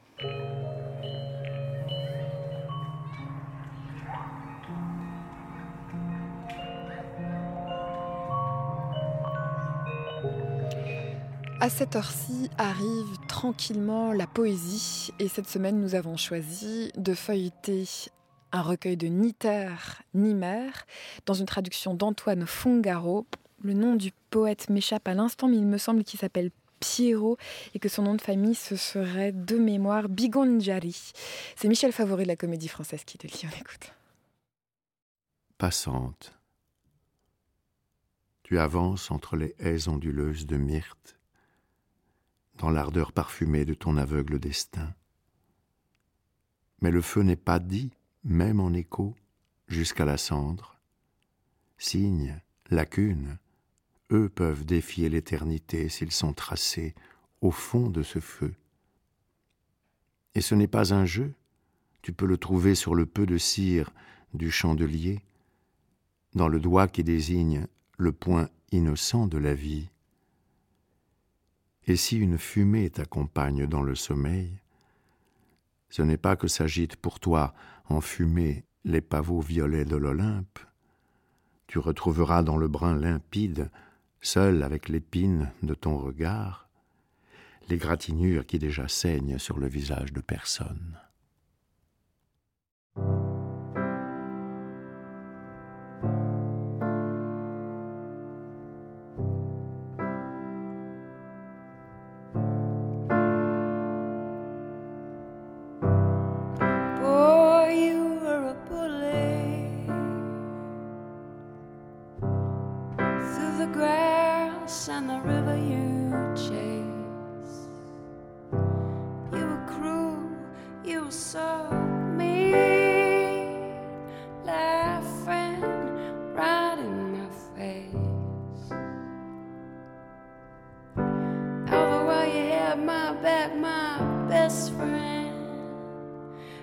À cette heure-ci arrive tranquillement la poésie et cette semaine nous avons choisi de feuilleter un recueil de ni terre ni mer dans une traduction d'Antoine Fongaro. Le nom du poète m'échappe à l'instant mais il me semble qu'il s'appelle Pierrot et que son nom de famille ce serait de mémoire Bigonjari. C'est Michel Favori de la Comédie Française qui te lit, on écoute. Passante, tu avances entre les haies onduleuses de myrte dans l'ardeur parfumée de ton aveugle destin. Mais le feu n'est pas dit, même en écho, jusqu'à la cendre. Signes, lacunes, eux peuvent défier l'éternité s'ils sont tracés au fond de ce feu. Et ce n'est pas un jeu, tu peux le trouver sur le peu de cire du chandelier, dans le doigt qui désigne le point innocent de la vie. Et si une fumée t'accompagne dans le sommeil, ce n'est pas que s'agitent pour toi en fumée les pavots violets de l'Olympe. Tu retrouveras dans le brun limpide, seul avec l'épine de ton regard, l'égratignure qui déjà saigne sur le visage de personne.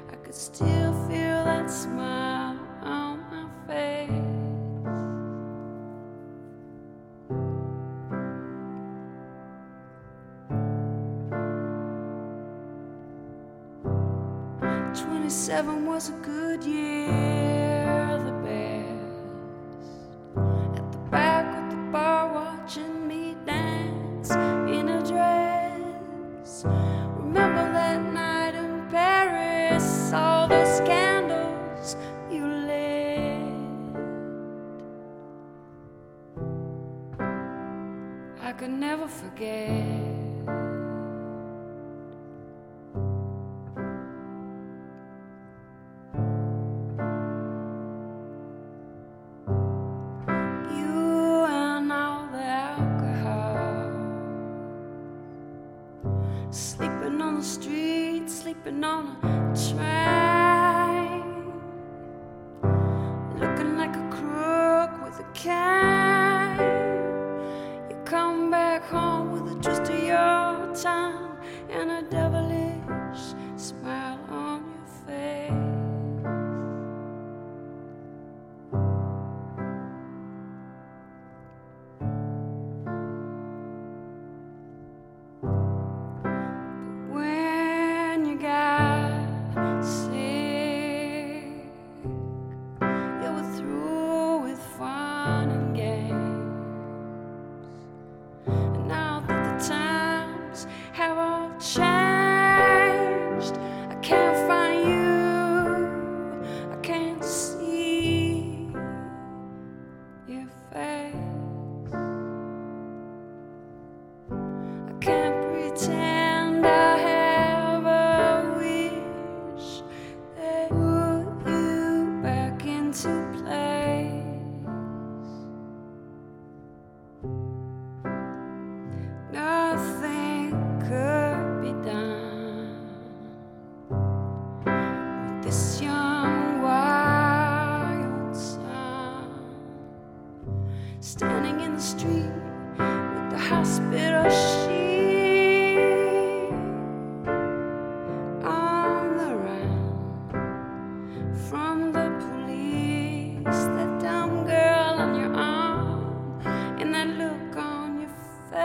I could still feel that smile on my face. 27 was a good year, the best. At the back with the bar, watching me dance in a dress. Remember that night in Paris, all those candles you lit. I could never forget. Sleeping on the street, sleeping on a train, looking like a crook with a cane. You come back home with the twist of your tongue and a devilish smile on your face. Standing in the street with the hospital sheet on the run from the police. That dumb girl on your arm and that look on your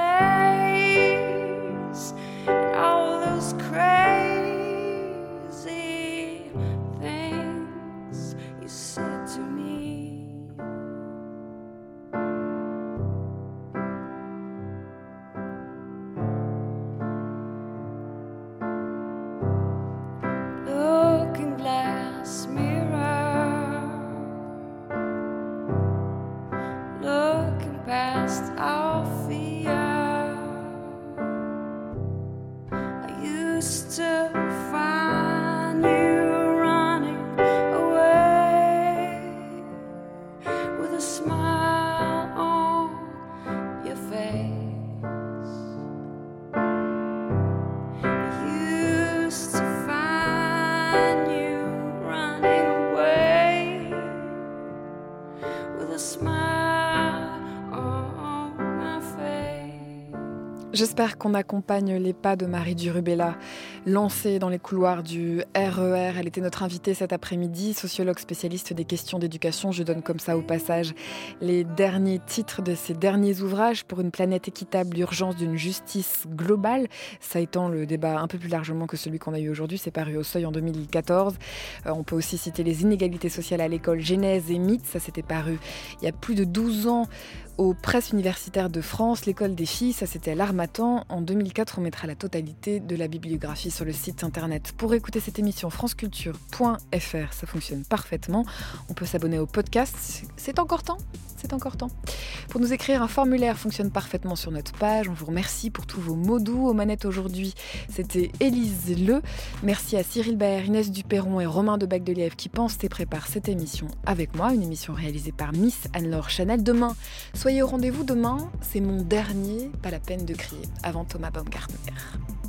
face and all those crazy things you said to me. Past our fear, I used to find you running away with a smile on your face. I used to find you running away with a smile. J'espère qu'on accompagne les pas de Marie Durubella, lancée dans les couloirs du RER. Elle était notre invitée cet après-midi, sociologue spécialiste des questions d'éducation. Je donne comme ça au passage les derniers titres de ses derniers ouvrages. Pour une planète équitable, l'urgence d'une justice globale. Ça étend le débat un peu plus largement que celui qu'on a eu aujourd'hui. C'est paru au Seuil en 2014. On peut aussi citer les inégalités sociales à l'école, Genèse et mythes. Ça s'était paru il y a plus de 12 ans aux presses universitaires de France. L'école des filles, ça c'était l'Harmattan. En 2004, on mettra la totalité de la bibliographie sur le site internet. Pour écouter cette émission, franceculture.fr, ça fonctionne parfaitement. On peut s'abonner au podcast. C'est encore temps. Pour nous écrire, un formulaire fonctionne parfaitement sur notre page. On vous remercie pour tous vos mots doux. Aux manettes aujourd'hui, c'était Élise Le. Merci à Cyril Baer, Inès Duperron et Romain de Bacdelièvre qui pensent et préparent cette émission avec moi. Une émission réalisée par Miss Anne-Laure Chanel. Demain, soyez au rendez-vous. Demain, c'est mon dernier Pas la peine de crier avant Thomas Baumgartner.